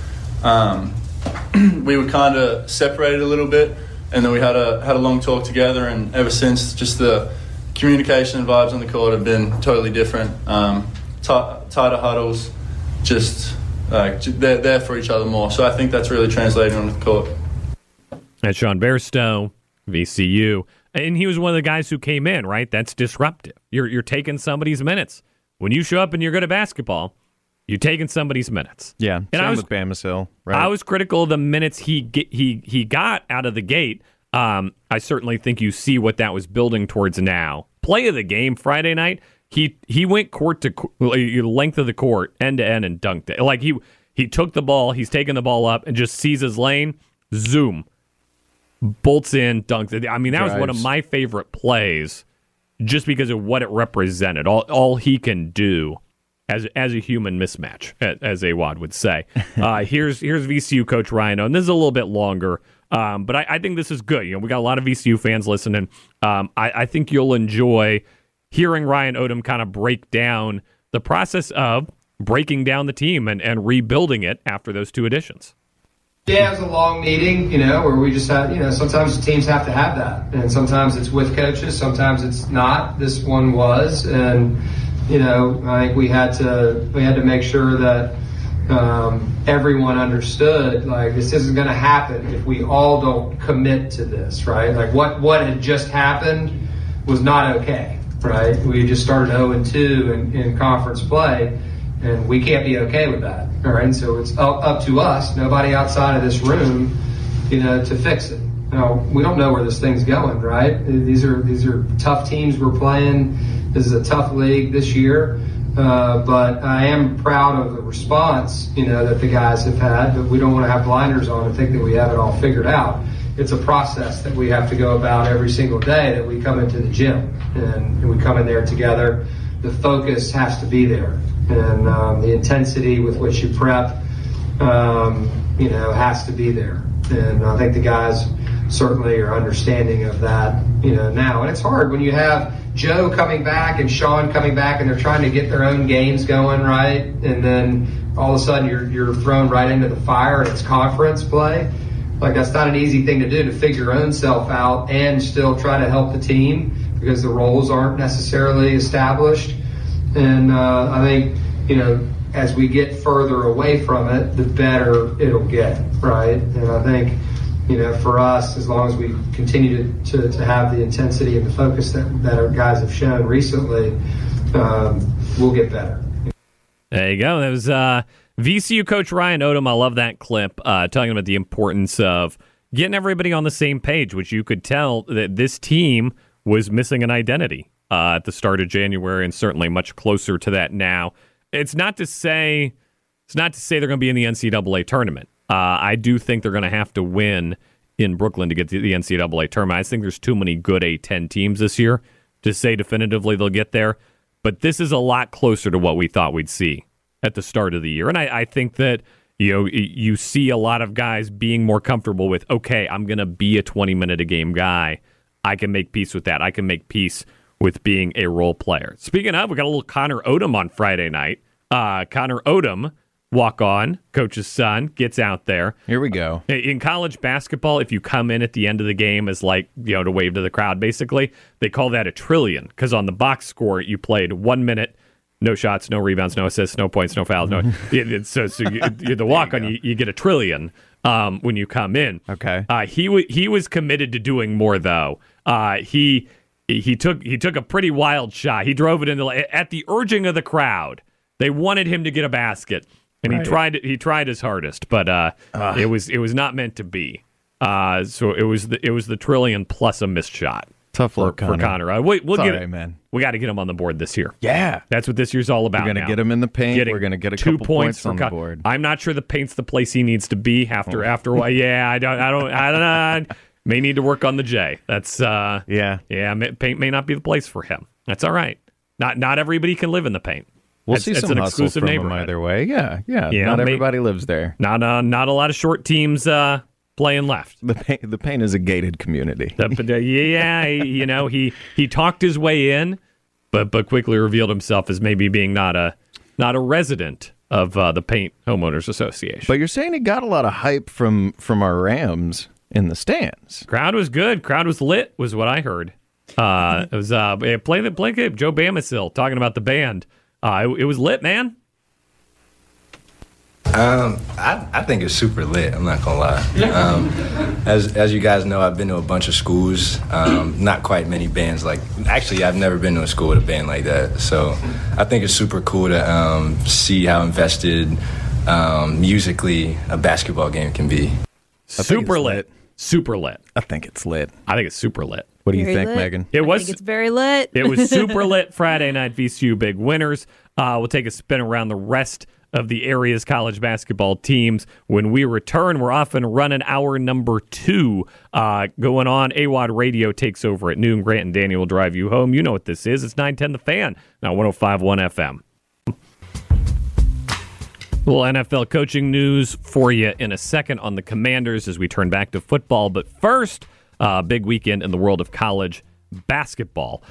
we were kind of separated a little bit, and then we had a long talk together. And ever since, just the communication and vibes on the court have been totally different. Tighter huddles, just they're there for each other more. So I think that's really translating on the court. That's Sean Bairstow, VCU. And he was one of the guys who came in, right? That's disruptive. You're taking somebody's minutes. When you show up and you're good at basketball, you're taking somebody's minutes. Yeah, and same with Bamisil, right? I was critical of the minutes he got out of the gate. I certainly think you see what that was building towards now. Play of the game Friday night, he went court to length of the court, end to end, and dunked it. Like he took the ball, he's taking the ball up and just sees his lane, zoom, bolts in, dunks it. I mean, that was one of my favorite plays, just because of what it represented. All he can do as a human mismatch, as Awad would say. Here's VCU coach Ryan Odom. This is a little bit longer, but I think this is good. We got a lot of VCU fans listening. I think you'll enjoy hearing Ryan Odom kind of break down the process of breaking down the team and rebuilding it after those two additions. Yeah, it was a long meeting, where we just had, sometimes teams have to have that. And sometimes it's with coaches, sometimes it's not. This one was. And, I think we had to make sure that everyone understood, like, this isn't going to happen if we all don't commit to this, right? Like, what had just happened was not okay, right? We just started 0-2 in conference play, and we can't be okay with that, all right? And so it's up to us, nobody outside of this room, to fix it. Now, we don't know where this thing's going, right? These are tough teams we're playing. This is a tough league this year. But I am proud of the response, that the guys have had. But we don't want to have blinders on and think that we have it all figured out. It's a process that we have to go about every single day that we come into the gym. And we come in there together. The focus has to be there. And the intensity with which you prep, has to be there. And I think the guys certainly are understanding of that, now. And it's hard when you have Joe coming back and Sean coming back and they're trying to get their own games going, right? And then all of a sudden you're thrown right into the fire and it's conference play. Like, that's not an easy thing to do, to figure your own self out and still try to help the team because the roles aren't necessarily established. And I think, as we get further away from it, the better it'll get, right? And I think, for us, as long as we continue to have the intensity and the focus that our guys have shown recently, we'll get better. There you go. That was VCU coach Ryan Odom. I love that clip, talking about the importance of getting everybody on the same page, which you could tell that this team was missing an identity at the start of January, and certainly much closer to that now. It's not to say they're going to be in the NCAA tournament. I do think they're going to have to win in Brooklyn to get to the NCAA tournament. I think there's too many good A-10 teams this year to say definitively they'll get there. But this is a lot closer to what we thought we'd see at the start of the year. And I think that you see a lot of guys being more comfortable with, okay, I'm going to be a 20-minute-a-game guy. I can make peace with that. I can make peace with being a role player. Speaking of, we got a little Connor Odom on Friday night. Connor Odom, walk-on, coach's son, gets out there. Here we go. In college basketball, if you come in at the end of the game as to wave to the crowd, basically, they call that a trillion, because on the box score, you played 1 minute, no shots, no rebounds, no assists, no points, no fouls. So you're the walk-on, you get a trillion when you come in. Okay. He was committed to doing more, though. He took a pretty wild shot. He drove it at the urging of the crowd. They wanted him to get a basket. And he tried his hardest, but it was not meant to be. So it was the trillion plus a missed shot. Tough luck for Connor. We man. We got to get him on the board this year. Yeah, that's what this year's all about. We're going to get him in the paint. We're going to get a couple points on the board. I'm not sure the paint's the place he needs to be after a while. Yeah, I don't know. May need to work on the J. That's paint may not be the place for him. That's all right. Not everybody can live in the paint. We'll see some hustle from him either way. Yeah. Not everybody lives there. Not a lot of short teams playing left. The paint is a gated community. He talked his way in, but quickly revealed himself as maybe being not a resident of the Paint Homeowners Association. But you're saying he got a lot of hype from our Rams in the stands. Crowd was good. Crowd was lit, was what I heard. It was play game. Joe Bamasil talking about the band. It was lit, man. I think it's super lit. I'm not gonna lie. As you guys know, I've been to a bunch of schools. Not quite many bands actually, I've never been to a school with a band like that. So I think it's super cool to see how invested musically a basketball game can be. Super lit. Super lit. I think it's lit. I think it's super lit. What do you Very think, lit. Megan? It I was think it's very lit. It was super lit Friday night. VCU big winners. We'll take a spin around the rest of the area's college basketball teams. When we return, we're off and running hour number 2 going on. AWOD Radio takes over at noon. Grant and Daniel will drive you home. You know what this is. It's 910 The Fan, now 105.1 FM. A little NFL coaching news for you in a second on the Commanders as we turn back to football. But first, big weekend in the world of college basketball.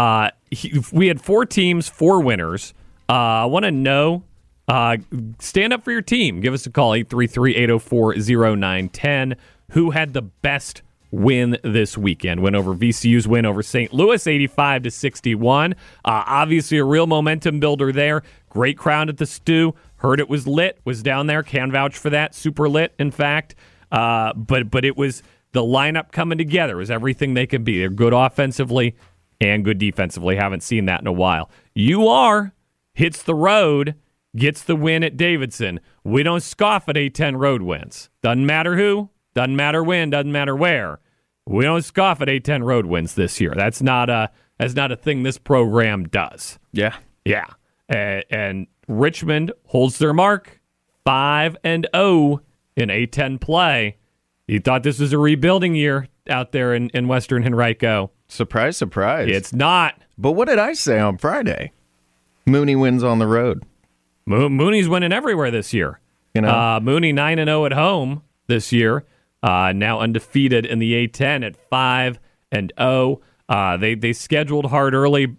We had 4 teams, 4 winners. I want to know, stand up for your team. Give us a call, 833-804-0910. Who had the best win this weekend? Win over VCU's win over St. Louis, 85-61. Obviously a real momentum builder there. Great crowd at the Stew. Heard it was lit. Was down there. Can vouch for that. Super lit, in fact. But it was the lineup coming together. It was everything they could be. They're good offensively and good defensively. Haven't seen that in a while. UR hits the road, gets the win at Davidson. We don't scoff at A-10 road wins. Doesn't matter who. Doesn't matter when. Doesn't matter where. We don't scoff at A-10 road wins this year. That's not a thing this program does. Yeah. Yeah. And Richmond holds their mark, 5-0 in A-10 play. You thought this was a rebuilding year out there in Western Henrico. Surprise, surprise. It's not. But what did I say on Friday? Mooney wins on the road. Mooney's winning everywhere this year. You know, Mooney 9-0 at home this year. Now undefeated in the A-10 at 5-0. They scheduled hard early.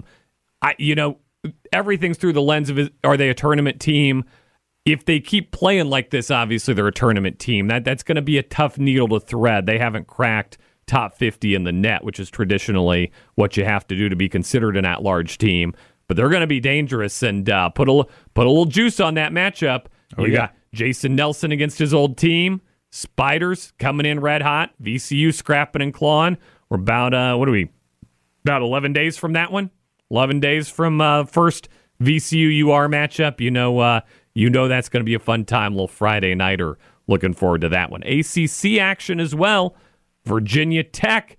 Everything's through the lens of, are they a tournament team? If they keep playing like this, obviously they're a tournament team. That's going to be a tough needle to thread. They haven't cracked top 50 in the net, which is traditionally what you have to do to be considered an at-large team. But they're going to be dangerous and put a little juice on that matchup. You got Jason Nelson against his old team. Spiders coming in red hot. VCU scrapping and clawing. We're about, about 11 days from that one. 11 days from first VCU-UR matchup. You know that's going to be a fun time, little Friday nighter. Looking forward to that one. ACC action as well. Virginia Tech,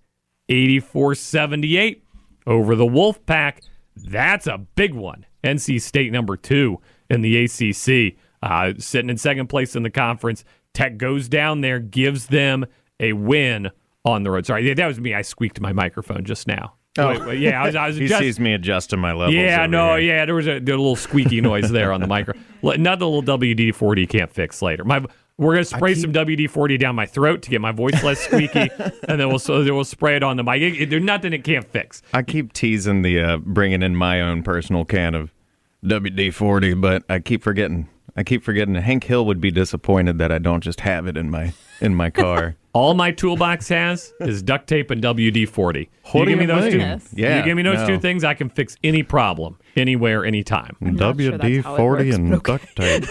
84-78 over the Wolfpack. That's a big one. NC State number 2 in the ACC, sitting in second place in the conference. Tech goes down there, gives them a win on the road. Sorry, that was me. I squeaked my microphone just now. Oh, wait, yeah, I was he sees me adjusting my levels. Yeah, over here. yeah, there was a little squeaky noise there on the micro. Not the little WD-40 you can't fix later. We're gonna spray some WD-40 down my throat to get my voice less squeaky, and then we'll spray it on the mic. There's nothing it can't fix. I keep teasing the bringing in my own personal can of WD-40, but I keep forgetting. Hank Hill would be disappointed that I don't just have it in my car. All my toolbox has is duct tape and WD-40. You give me those two. Yeah, you give me those two things, I can fix any problem, anywhere, anytime. WD-40 and duct tape.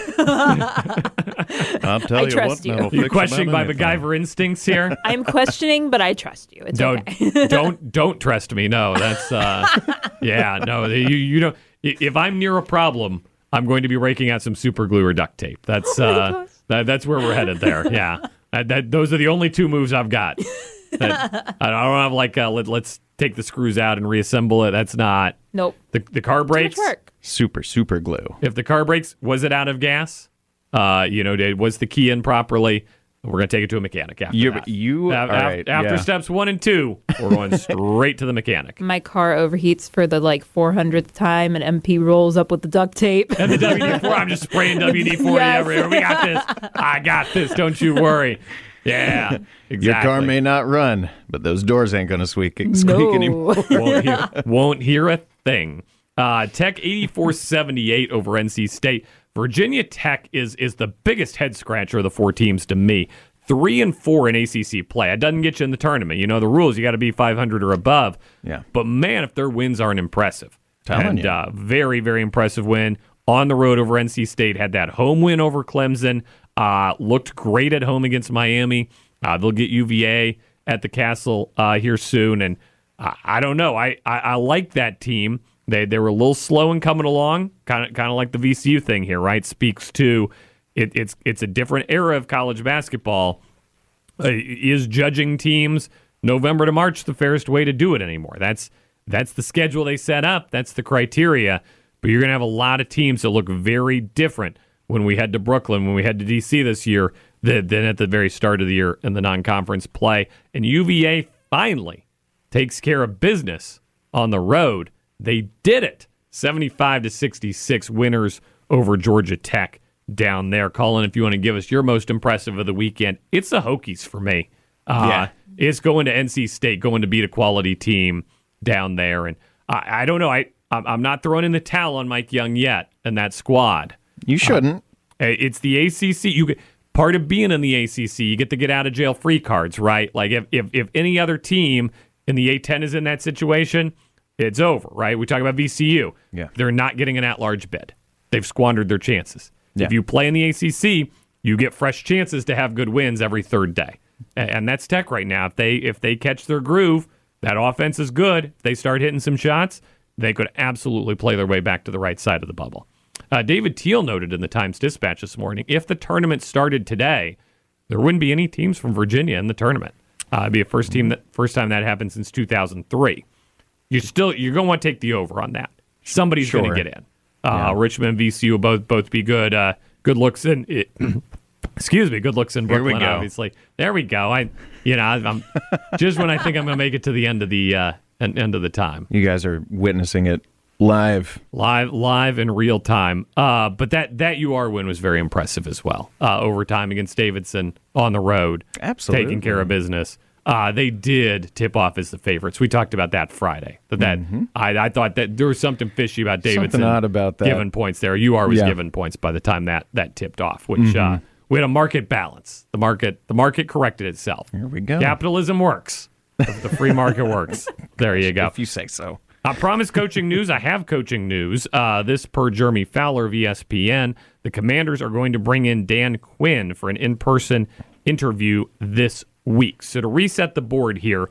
I'll tell you what. You're questioning my MacGyver instincts here. I'm questioning, but I trust you. It's okay. don't trust me. No, that's no. You don't. If I'm near a problem, I'm going to be raking out some super glue or duct tape. That's that's where we're headed there. Yeah. Those are the only two moves I've got. I don't have let's take the screws out and reassemble it. That's not. Nope. The car brakes. Super glue. If the car brakes, was it out of gas? Was the key in properly? We're going to take it to a mechanic after that. After steps 1 and 2, we're going straight to the mechanic. My car overheats for the 400th time, and MP rolls up with the duct tape. And the WD-40, I'm just spraying WD-40 everywhere. We got this. I got this. Don't you worry. Yeah, exactly. Your car may not run, but those doors ain't going to squeak anymore. Won't hear a thing. Tech 84-78 over NC State. Virginia Tech is the biggest head scratcher of the 4 teams to me. 3-4 in ACC play. It doesn't get you in the tournament. You know the rules. You got to be 500 or above. Yeah. But man, if their wins aren't impressive. Telling you. Very, very impressive win on the road over NC State. Had that home win over Clemson. Looked great at home against Miami. They'll get UVA at the Castle here soon. And I don't know. I like that team. They were a little slow in coming along, kind of like the VCU thing here, right? Speaks to it's a different era of college basketball. Is judging teams November to March the fairest way to do it anymore. That's the schedule they set up. That's the criteria. But you're going to have a lot of teams that look very different when we head to Brooklyn, when we head to D.C. this year, than at the very start of the year in the non-conference play. And UVA finally takes care of business on the road. They did it. 75-66 winners over Georgia Tech down there. Colin, if you want to give us your most impressive of the weekend, it's the Hokies for me. It's going to NC State, going to beat a quality team down there. And I don't know. I'm not throwing in the towel on Mike Young yet and that squad. You shouldn't. It's the ACC. Part of being in the ACC, you get to get out of jail free cards, right? Like if any other team in the A-10 is in that situation, it's over, right? We talk about VCU. Yeah. They're not getting an at-large bid. They've squandered their chances. Yeah. If you play in the ACC, you get fresh chances to have good wins every third day. And that's Tech right now. If they catch their groove, that offense is good. If they start hitting some shots, they could absolutely play their way back to the right side of the bubble. David Teal noted in the Times-Dispatch this morning, if the tournament started today, there wouldn't be any teams from Virginia in the tournament. It'd be a first time that happened since 2003. You're going to want to take the over on that. Somebody's going to get in. Richmond and VCU will both be good. Good looks in. Good looks in Brooklyn. Here we go. Obviously, there we go. I'm just when I think I'm going to make it to the end of the time. You guys are witnessing it live in real time. But that UR win was very impressive as well. Overtime against Davidson on the road, absolutely taking care of business. They did tip off as the favorites. We talked about that Friday. I thought that there was something fishy about Davidson. Something odd about that. Giving points there. UR was given points by the time that tipped off, which we had a market balance. The market corrected itself. Here we go. Capitalism works. The free market works. There you go. If you say so. I promised coaching news. I have coaching news. This per Jeremy Fowler of ESPN. The Commanders are going to bring in Dan Quinn for an in-person interview this week. So to reset the board here,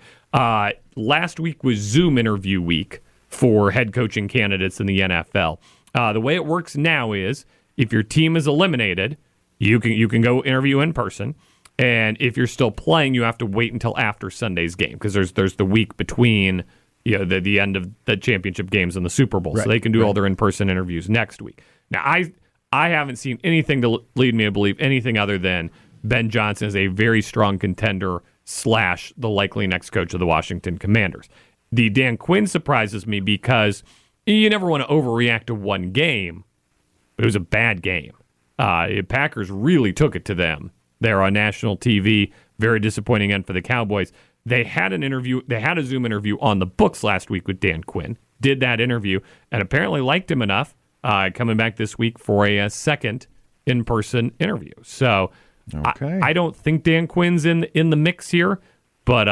last week was Zoom interview week for head coaching candidates in the NFL. The way it works now is if your team is eliminated, you can go interview in person. And if you're still playing, you have to wait until after Sunday's game because there's the week between the end of the championship games and the Super Bowl. Right, so they can do all their in-person interviews next week. Now, I haven't seen anything to lead me to believe anything other than Ben Johnson is a very strong contender / the likely next coach of the Washington Commanders. The Dan Quinn surprises me because you never want to overreact to one game, but it was a bad game. Packers really took it to them. They're on national TV. Very disappointing end for the Cowboys. They had a Zoom interview on the books last week with Dan Quinn. Did that interview and apparently liked him enough. Coming back this week for a second in-person interview. So I don't think Dan Quinn's in the mix here, but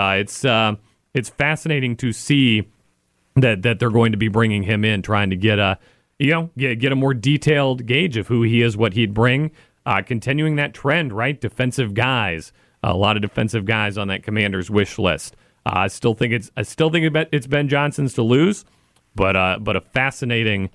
it's fascinating to see that they're going to be bringing him in, trying to get a more detailed gauge of who he is, what he'd bring. Continuing that trend, right? Defensive guys, a lot of defensive guys on that Commander's wish list. I still think it's Ben Johnson's to lose, but a fascinating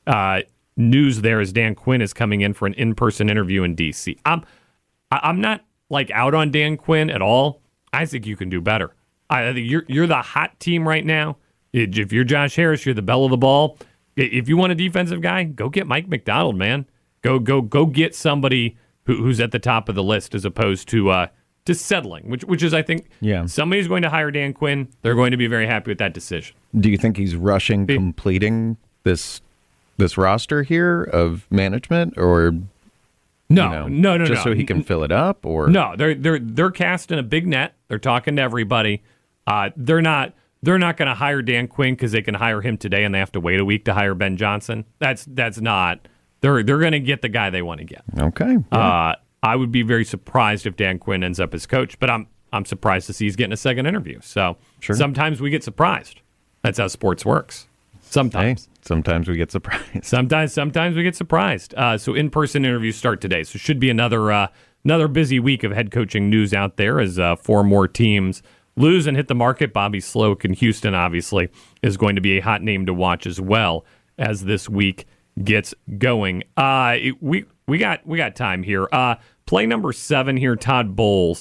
news there as Dan Quinn is coming in for an in-person interview in DC. I'm not out on Dan Quinn at all. I think you can do better. I think you're the hot team right now. If you're Josh Harris, you're the belle of the ball. If you want a defensive guy, go get Mike McDonald, man. Go get somebody who's at the top of the list as opposed to settling, which is, I think, somebody's going to hire Dan Quinn. They're going to be very happy with that decision. Do you think he's rushing completing this roster here of management, or no, just so he can fill it up, or no? They're casting a big net. They're talking to everybody. They're not going to hire Dan Quinn because they can hire him today and they have to wait a week to hire Ben Johnson. That's not. They're going to get the guy they want to get. Okay. Yeah. I would be very surprised if Dan Quinn ends up as coach, but I'm surprised to see he's getting a second interview. So sometimes we get surprised. That's how sports works. Sometimes. Sometimes we get surprised. Sometimes we get surprised. So in-person interviews start today. So should be another busy week of head coaching news out there as 4 more teams lose and hit the market. Bobby Sloak in Houston, obviously, is going to be a hot name to watch as well as this week gets going. We got time here. Play number 7 here, Todd Bowles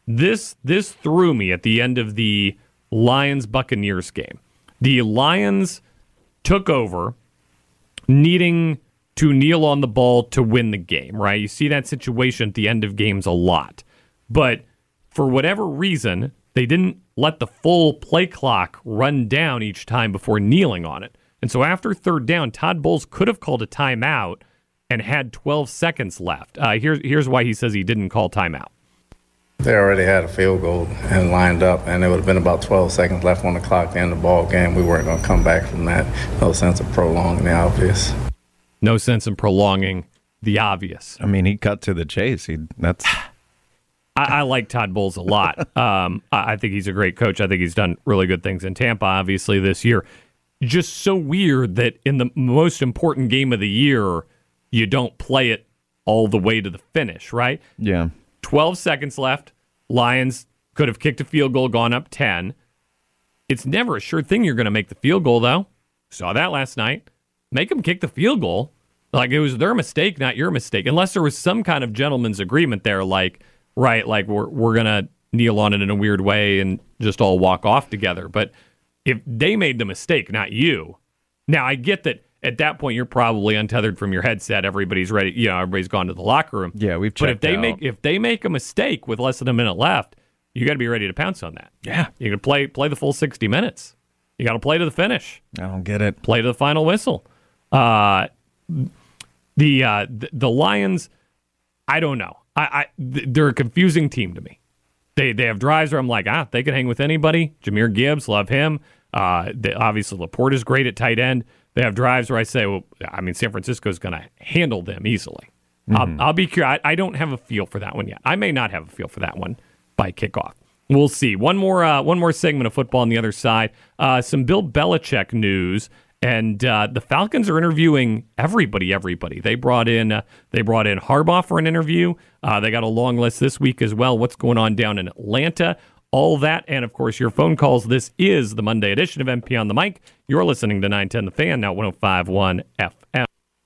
This threw me at the end of the Lions-Buccaneers game. The Lions took over, needing to kneel on the ball to win the game, right? You see that situation at the end of games a lot. But for whatever reason, they didn't let the full play clock run down each time before kneeling on it. And so after third down, Todd Bowles could have called a timeout and had 12 seconds left. Here's why he says he didn't call timeout. They already had a field goal and lined up, and there would have been about 12 seconds left on the clock to end the ball game. We weren't going to come back from that. No sense of prolonging the obvious. No sense in prolonging the obvious. I mean, he cut to the chase. I like Todd Bowles a lot. I think he's a great coach. I think he's done really good things in Tampa, obviously, this year. Just so weird that in the most important game of the year, you don't play it all the way to the finish, right? Yeah. 12 seconds left. Lions could have kicked a field goal, gone up 10. It's never a sure thing you're going to make the field goal, though. Saw that last night. Make them kick the field goal. Like, it was their mistake, not your mistake. Unless there was some kind of gentleman's agreement there, like, right, like we're going to kneel on it in a weird way and just all walk off together. But if they made the mistake, not you. Now, I get that at that point you're probably untethered from your headset. Everybody's ready. Everybody's gone to the locker room. Yeah, we've checked But out. if they make a mistake with less than a minute left, you got to be ready to pounce on that. Yeah. You got to play the full 60 minutes. You got to play to the finish. I don't get it. Play to the final whistle. The Lions, I don't know. They're a confusing team to me. They have drives where I'm like, they can hang with anybody. Jahmyr Gibbs, love him. Obviously, Laporte is great at tight end. They have drives where I say, San Francisco's going to handle them easily. Mm-hmm. I'll be curious. I don't have a feel for that one yet. I may not have a feel for that one by kickoff. We'll see. One more segment of football on the other side. Some Bill Belichick news, and the Falcons are interviewing everybody. They brought in Harbaugh for an interview. They got a long list this week as well. What's going on down in Atlanta? All that, and of course, your phone calls. This is the Monday edition of MP on the Mic. You're listening to 910 The Fan, now 105.1 FM.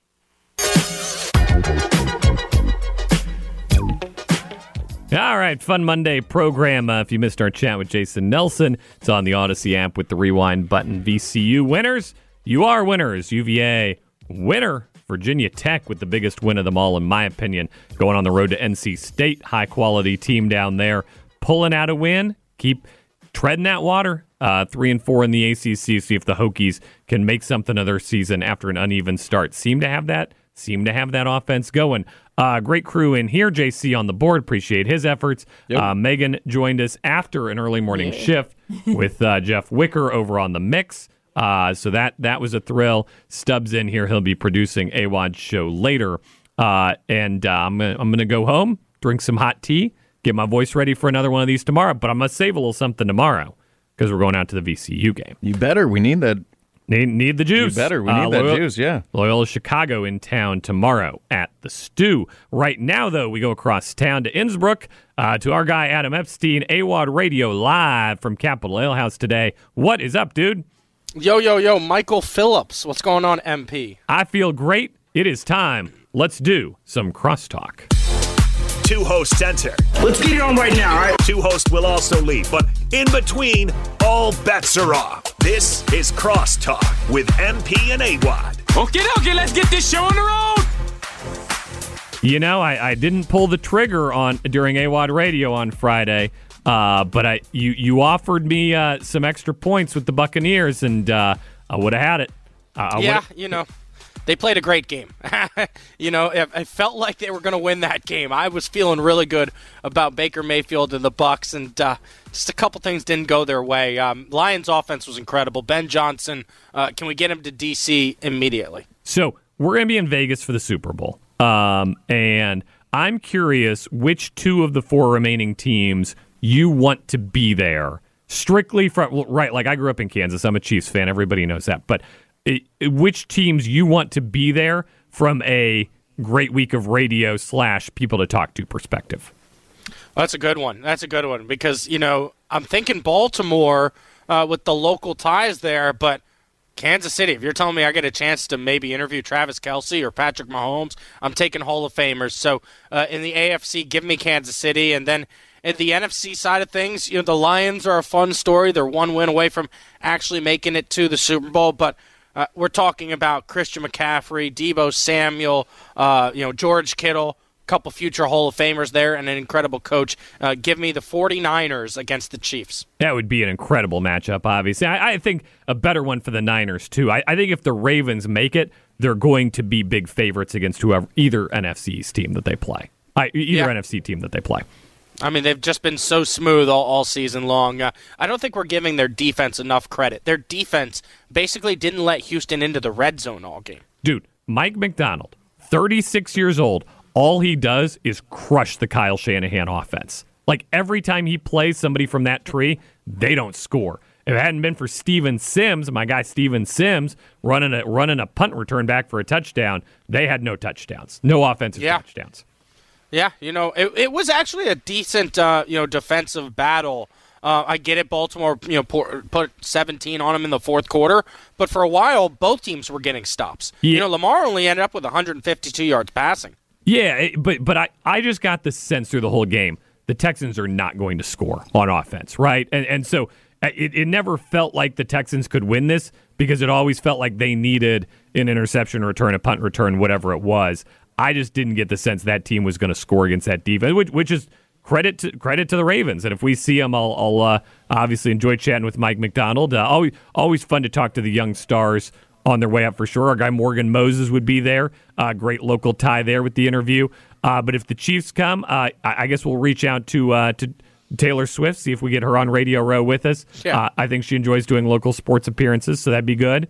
All right, fun Monday program. If you missed our chat with Jason Nelson, it's on the Odyssey app with the rewind button. VCU winners. You are winners. UVA winner. Virginia Tech with the biggest win of them all, in my opinion, going on the road to NC State. High-quality team down there. Pulling out a win, keep treading that water. 3-4 in the ACC. See if the Hokies can make something of their season after an uneven start. Seem to have that offense going. Great crew in here. JC on the board. Appreciate his efforts. Yep. Megan joined us after an early morning shift with Jeff Wicker over on the mix. So that was a thrill. Stubbs in here. He'll be producing AWOD's show later. And I'm gonna go home, drink some hot tea. Get my voice ready for another one of these tomorrow, but I'm going to save a little something tomorrow because we're going out to the VCU game. You better. We need that. Need the juice. You better. We need that juice, yeah. Loyola Chicago in town tomorrow at the Stew. Right now, though, we go across town to Innsbruck to our guy Adam Epstein, AWOD Radio, live from Capitol Ale House today. What is up, dude? Yo, Michael Phillips. What's going on, MP? I feel great. It is time. Let's do some crosstalk. Two hosts enter. Let's get it on right now, all right? Two hosts will also leave, but in between, all bets are off. This is Crosstalk with MP and AWOD. Okay, let's get this show on the road. You know, I didn't pull the trigger during AWOD Radio on Friday, but you offered me some extra points with the Buccaneers, and I would have had it. They played a great game. I felt like they were going to win that game. I was feeling really good about Baker Mayfield and the Bucs, and just a couple things didn't go their way. Lions' offense was incredible. Ben Johnson, can we get him to D.C. immediately? So we're going to be in Vegas for the Super Bowl, and I'm curious which two of the four remaining teams you want to be there. Strictly from, right, like I grew up in Kansas. I'm a Chiefs fan. Everybody knows that. But which teams you want to be there from a great week of radio / people to talk to perspective? That's a good one. Because, I'm thinking Baltimore with the local ties there, but Kansas City, if you're telling me I get a chance to maybe interview Travis Kelce or Patrick Mahomes, I'm taking Hall of Famers. So in the AFC, give me Kansas City. And then at the NFC side of things, the Lions are a fun story. They're one win away from actually making it to the Super Bowl, but we're talking about Christian McCaffrey, Deebo Samuel, George Kittle, a couple future Hall of Famers there, and an incredible coach. Give me the 49ers against the Chiefs. That would be an incredible matchup, obviously. I think a better one for the Niners, too. I think if the Ravens make it, they're going to be big favorites against either NFC team that they play. NFC team that they play. I mean, they've just been so smooth all season long. I don't think we're giving their defense enough credit. Their defense basically didn't let Houston into the red zone all game. Dude, Mike McDonald, 36 years old, all he does is crush the Kyle Shanahan offense. Like, every time he plays somebody from that tree, they don't score. If it hadn't been for Steven Sims, my guy Steven Sims, running a punt return back for a touchdown, they had no touchdowns, no offensive touchdowns. Yeah, it was actually a decent, defensive battle. I get it, Baltimore, put 17 on them in the fourth quarter, but for a while, both teams were getting stops. Yeah. Lamar only ended up with 152 yards passing. Yeah, but I just got the sense through the whole game the Texans are not going to score on offense, right? And so it never felt like the Texans could win this because it always felt like they needed an interception return, a punt return, whatever it was. I just didn't get the sense that team was going to score against that defense, which is credit to the Ravens. And if we see them, I'll obviously enjoy chatting with Mike McDonald. Always fun to talk to the young stars on their way up for sure. Our guy Morgan Moses would be there. Great local tie there with the interview. But if the Chiefs come, I guess we'll reach out to Taylor Swift, see if we get her on Radio Row with us. Yeah. I think she enjoys doing local sports appearances, so that'd be good.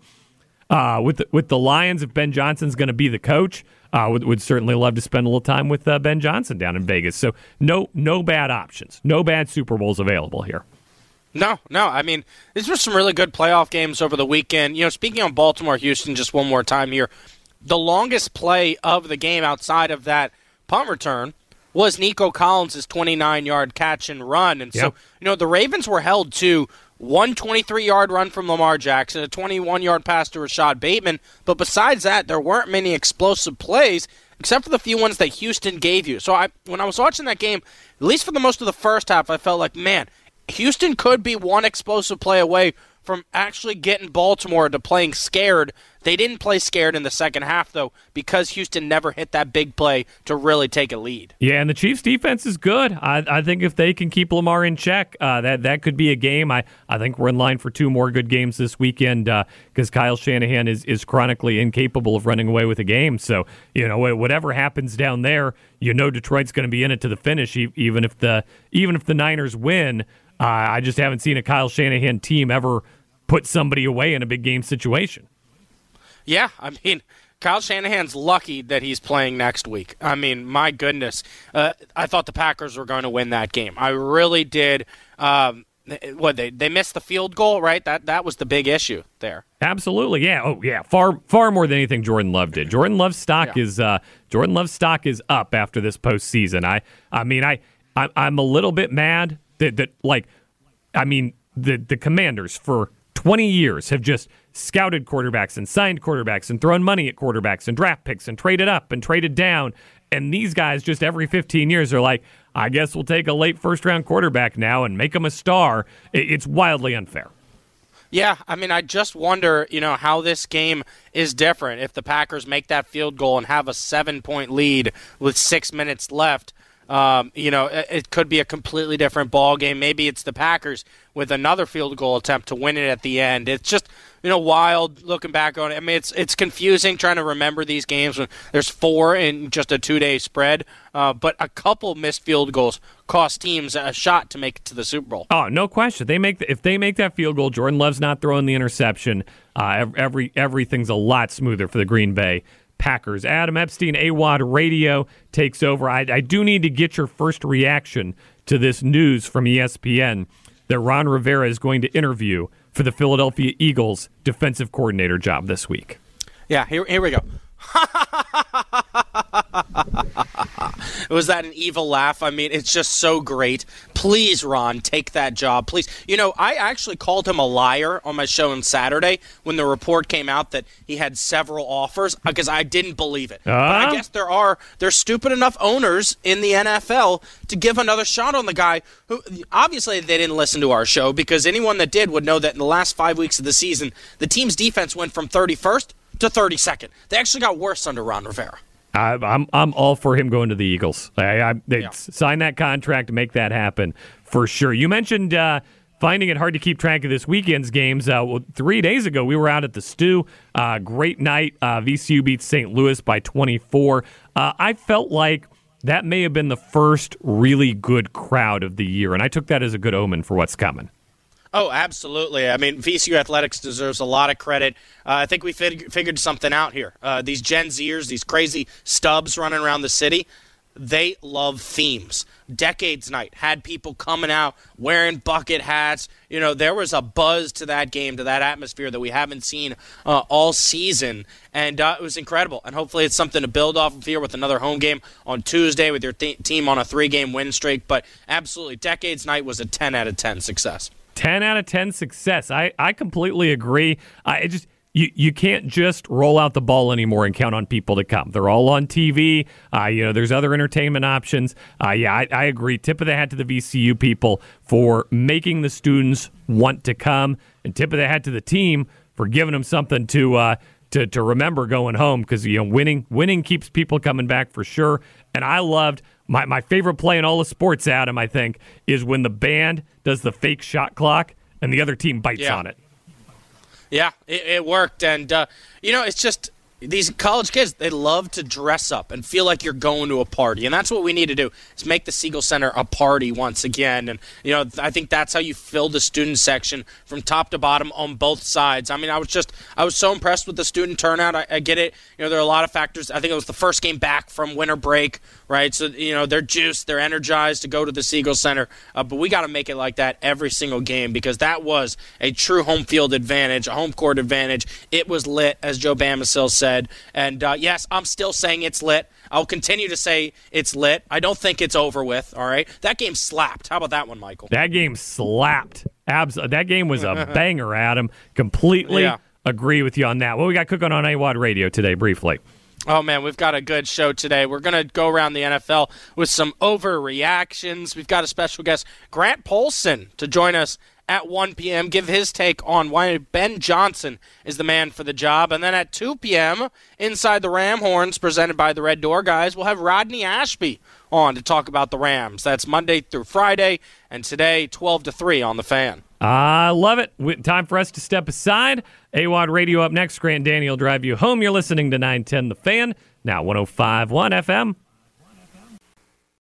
With the Lions, if Ben Johnson's going to be the coach, would certainly love to spend a little time with Ben Johnson down in Vegas. So no bad options, no bad Super Bowls available here. No. I mean, these were some really good playoff games over the weekend. Speaking of Baltimore, Houston, just one more time here, the longest play of the game outside of that punt return was Nico Collins' 29-yard catch and run. And so, the Ravens were held to one 23-yard run from Lamar Jackson, a 21-yard pass to Rashad Bateman. But besides that, there weren't many explosive plays, except for the few ones that Houston gave you. So when I was watching that game, at least for the most of the first half, I felt like, man, Houston could be one explosive play away from actually getting Baltimore to playing scared. They didn't play scared in the second half, though, because Houston never hit that big play to really take a lead. Yeah, and the Chiefs' defense is good. I think if they can keep Lamar in check, that could be a game. I think we're in line for two more good games this weekend because Kyle Shanahan is chronically incapable of running away with a game. So, whatever happens down there, Detroit's going to be in it to the finish, even if the Niners win. I just haven't seen a Kyle Shanahan team ever put somebody away in a big game situation. Yeah, I mean, Kyle Shanahan's lucky that he's playing next week. I mean, my goodness. I thought the Packers were going to win that game. I really did. They missed the field goal, right? That was the big issue there. Absolutely, yeah. Oh, yeah. Far more than anything Jordan Love did. Jordan Love's stock is up after this postseason. I'm a little bit mad that the Commanders for 20 years have just scouted quarterbacks and signed quarterbacks and thrown money at quarterbacks and draft picks and traded up and traded down. And these guys just every 15 years are like, I guess we'll take a late first-round quarterback now and make him a star. It's wildly unfair. Yeah, I mean, I just wonder, how this game is different if the Packers make that field goal and have a 7-point lead with 6 minutes left. It could be a completely different ball game. Maybe it's the Packers with another field goal attempt to win it at the end. It's just, wild looking back on it. I mean, it's confusing trying to remember these games when there's 4 in just a 2-day spread. But a couple missed field goals cost teams a shot to make it to the Super Bowl. Oh, no question. If they make that field goal, Jordan Love's not throwing the interception. Everything's a lot smoother for the Green Bay Packers. Adam Epstein, AWOD Radio, takes over. I do need to get your first reaction to this news from ESPN that Ron Rivera is going to interview for the Philadelphia Eagles defensive coordinator job this week. Yeah, here we go. Was that an evil laugh? I mean, it's just so great. Please, Ron, take that job, please. You know, I actually called him a liar on my show on Saturday when the report came out that he had several offers because I didn't believe it. But I guess there's stupid enough owners in the NFL to give another shot on the guy who obviously they didn't listen to our show because anyone that did would know that in the last 5 weeks of the season, the team's defense went from 31st to 32nd. They actually got worse under Ron Rivera. I'm all for him going to the Eagles. Sign that contract, make that happen for sure. You mentioned finding it hard to keep track of this weekend's games. 3 days ago, we were out at the Stew. Great night. VCU beats St. Louis by 24. I felt like that may have been the first really good crowd of the year, and I took that as a good omen for what's coming. Oh, absolutely. I mean, VCU Athletics deserves a lot of credit. I think we figured something out here. These Gen Zers, these crazy stubs running around the city, they love themes. Decades Night had people coming out wearing bucket hats. You know, there was a buzz to that game, to that atmosphere that we haven't seen all season. And it was incredible. And hopefully it's something to build off of here with another home game on Tuesday with your team on a 3-game win streak. But absolutely, Decades Night was a 10 out of 10 success. 10 out of 10 success. I completely agree. You can't just roll out the ball anymore and count on people to come. They're all on TV. There's other entertainment options. I agree. Tip of the hat to the VCU people for making the students want to come, and tip of the hat to the team for giving them something to remember going home because winning keeps people coming back for sure. And I loved my favorite play in all of sports, Adam, I think, is when the band does the fake shot clock and the other team bites on it. Yeah, it worked. And, it's just these college kids, they love to dress up and feel like you're going to a party. And that's what we need to do is make the Siegel Center a party once again. And, I think that's how you fill the student section from top to bottom on both sides. I mean, I was so impressed with the student turnout. I get it. There are a lot of factors. I think it was the first game back from winter break, right? So, they're juiced, they're energized to go to the Siegel Center. But we got to make it like that every single game because that was a true home field advantage, a home court advantage. It was lit, as Joe Bamisil said. And, yes, I'm still saying it's lit. I'll continue to say it's lit. I don't think it's over with, all right? That game slapped. How about that one, Michael? That game slapped. That game was a banger, Adam. Completely agree with you on that. What we got cooking on AWOD Radio today, briefly? Oh, man, we've got a good show today. We're going to go around the NFL with some overreactions. We've got a special guest, Grant Polson, to join us at 1 p.m., give his take on why Ben Johnson is the man for the job. And then at 2 p.m., Inside the Ram Horns, presented by the Red Door Guys, we'll have Rodney Ashby on to talk about the Rams. That's Monday through Friday, and today, 12 to 3 on The Fan. I love it. Time for us to step aside. AWOD Radio up next. Grant Daniel drive you home. You're listening to 910 The Fan, now 105.1 FM.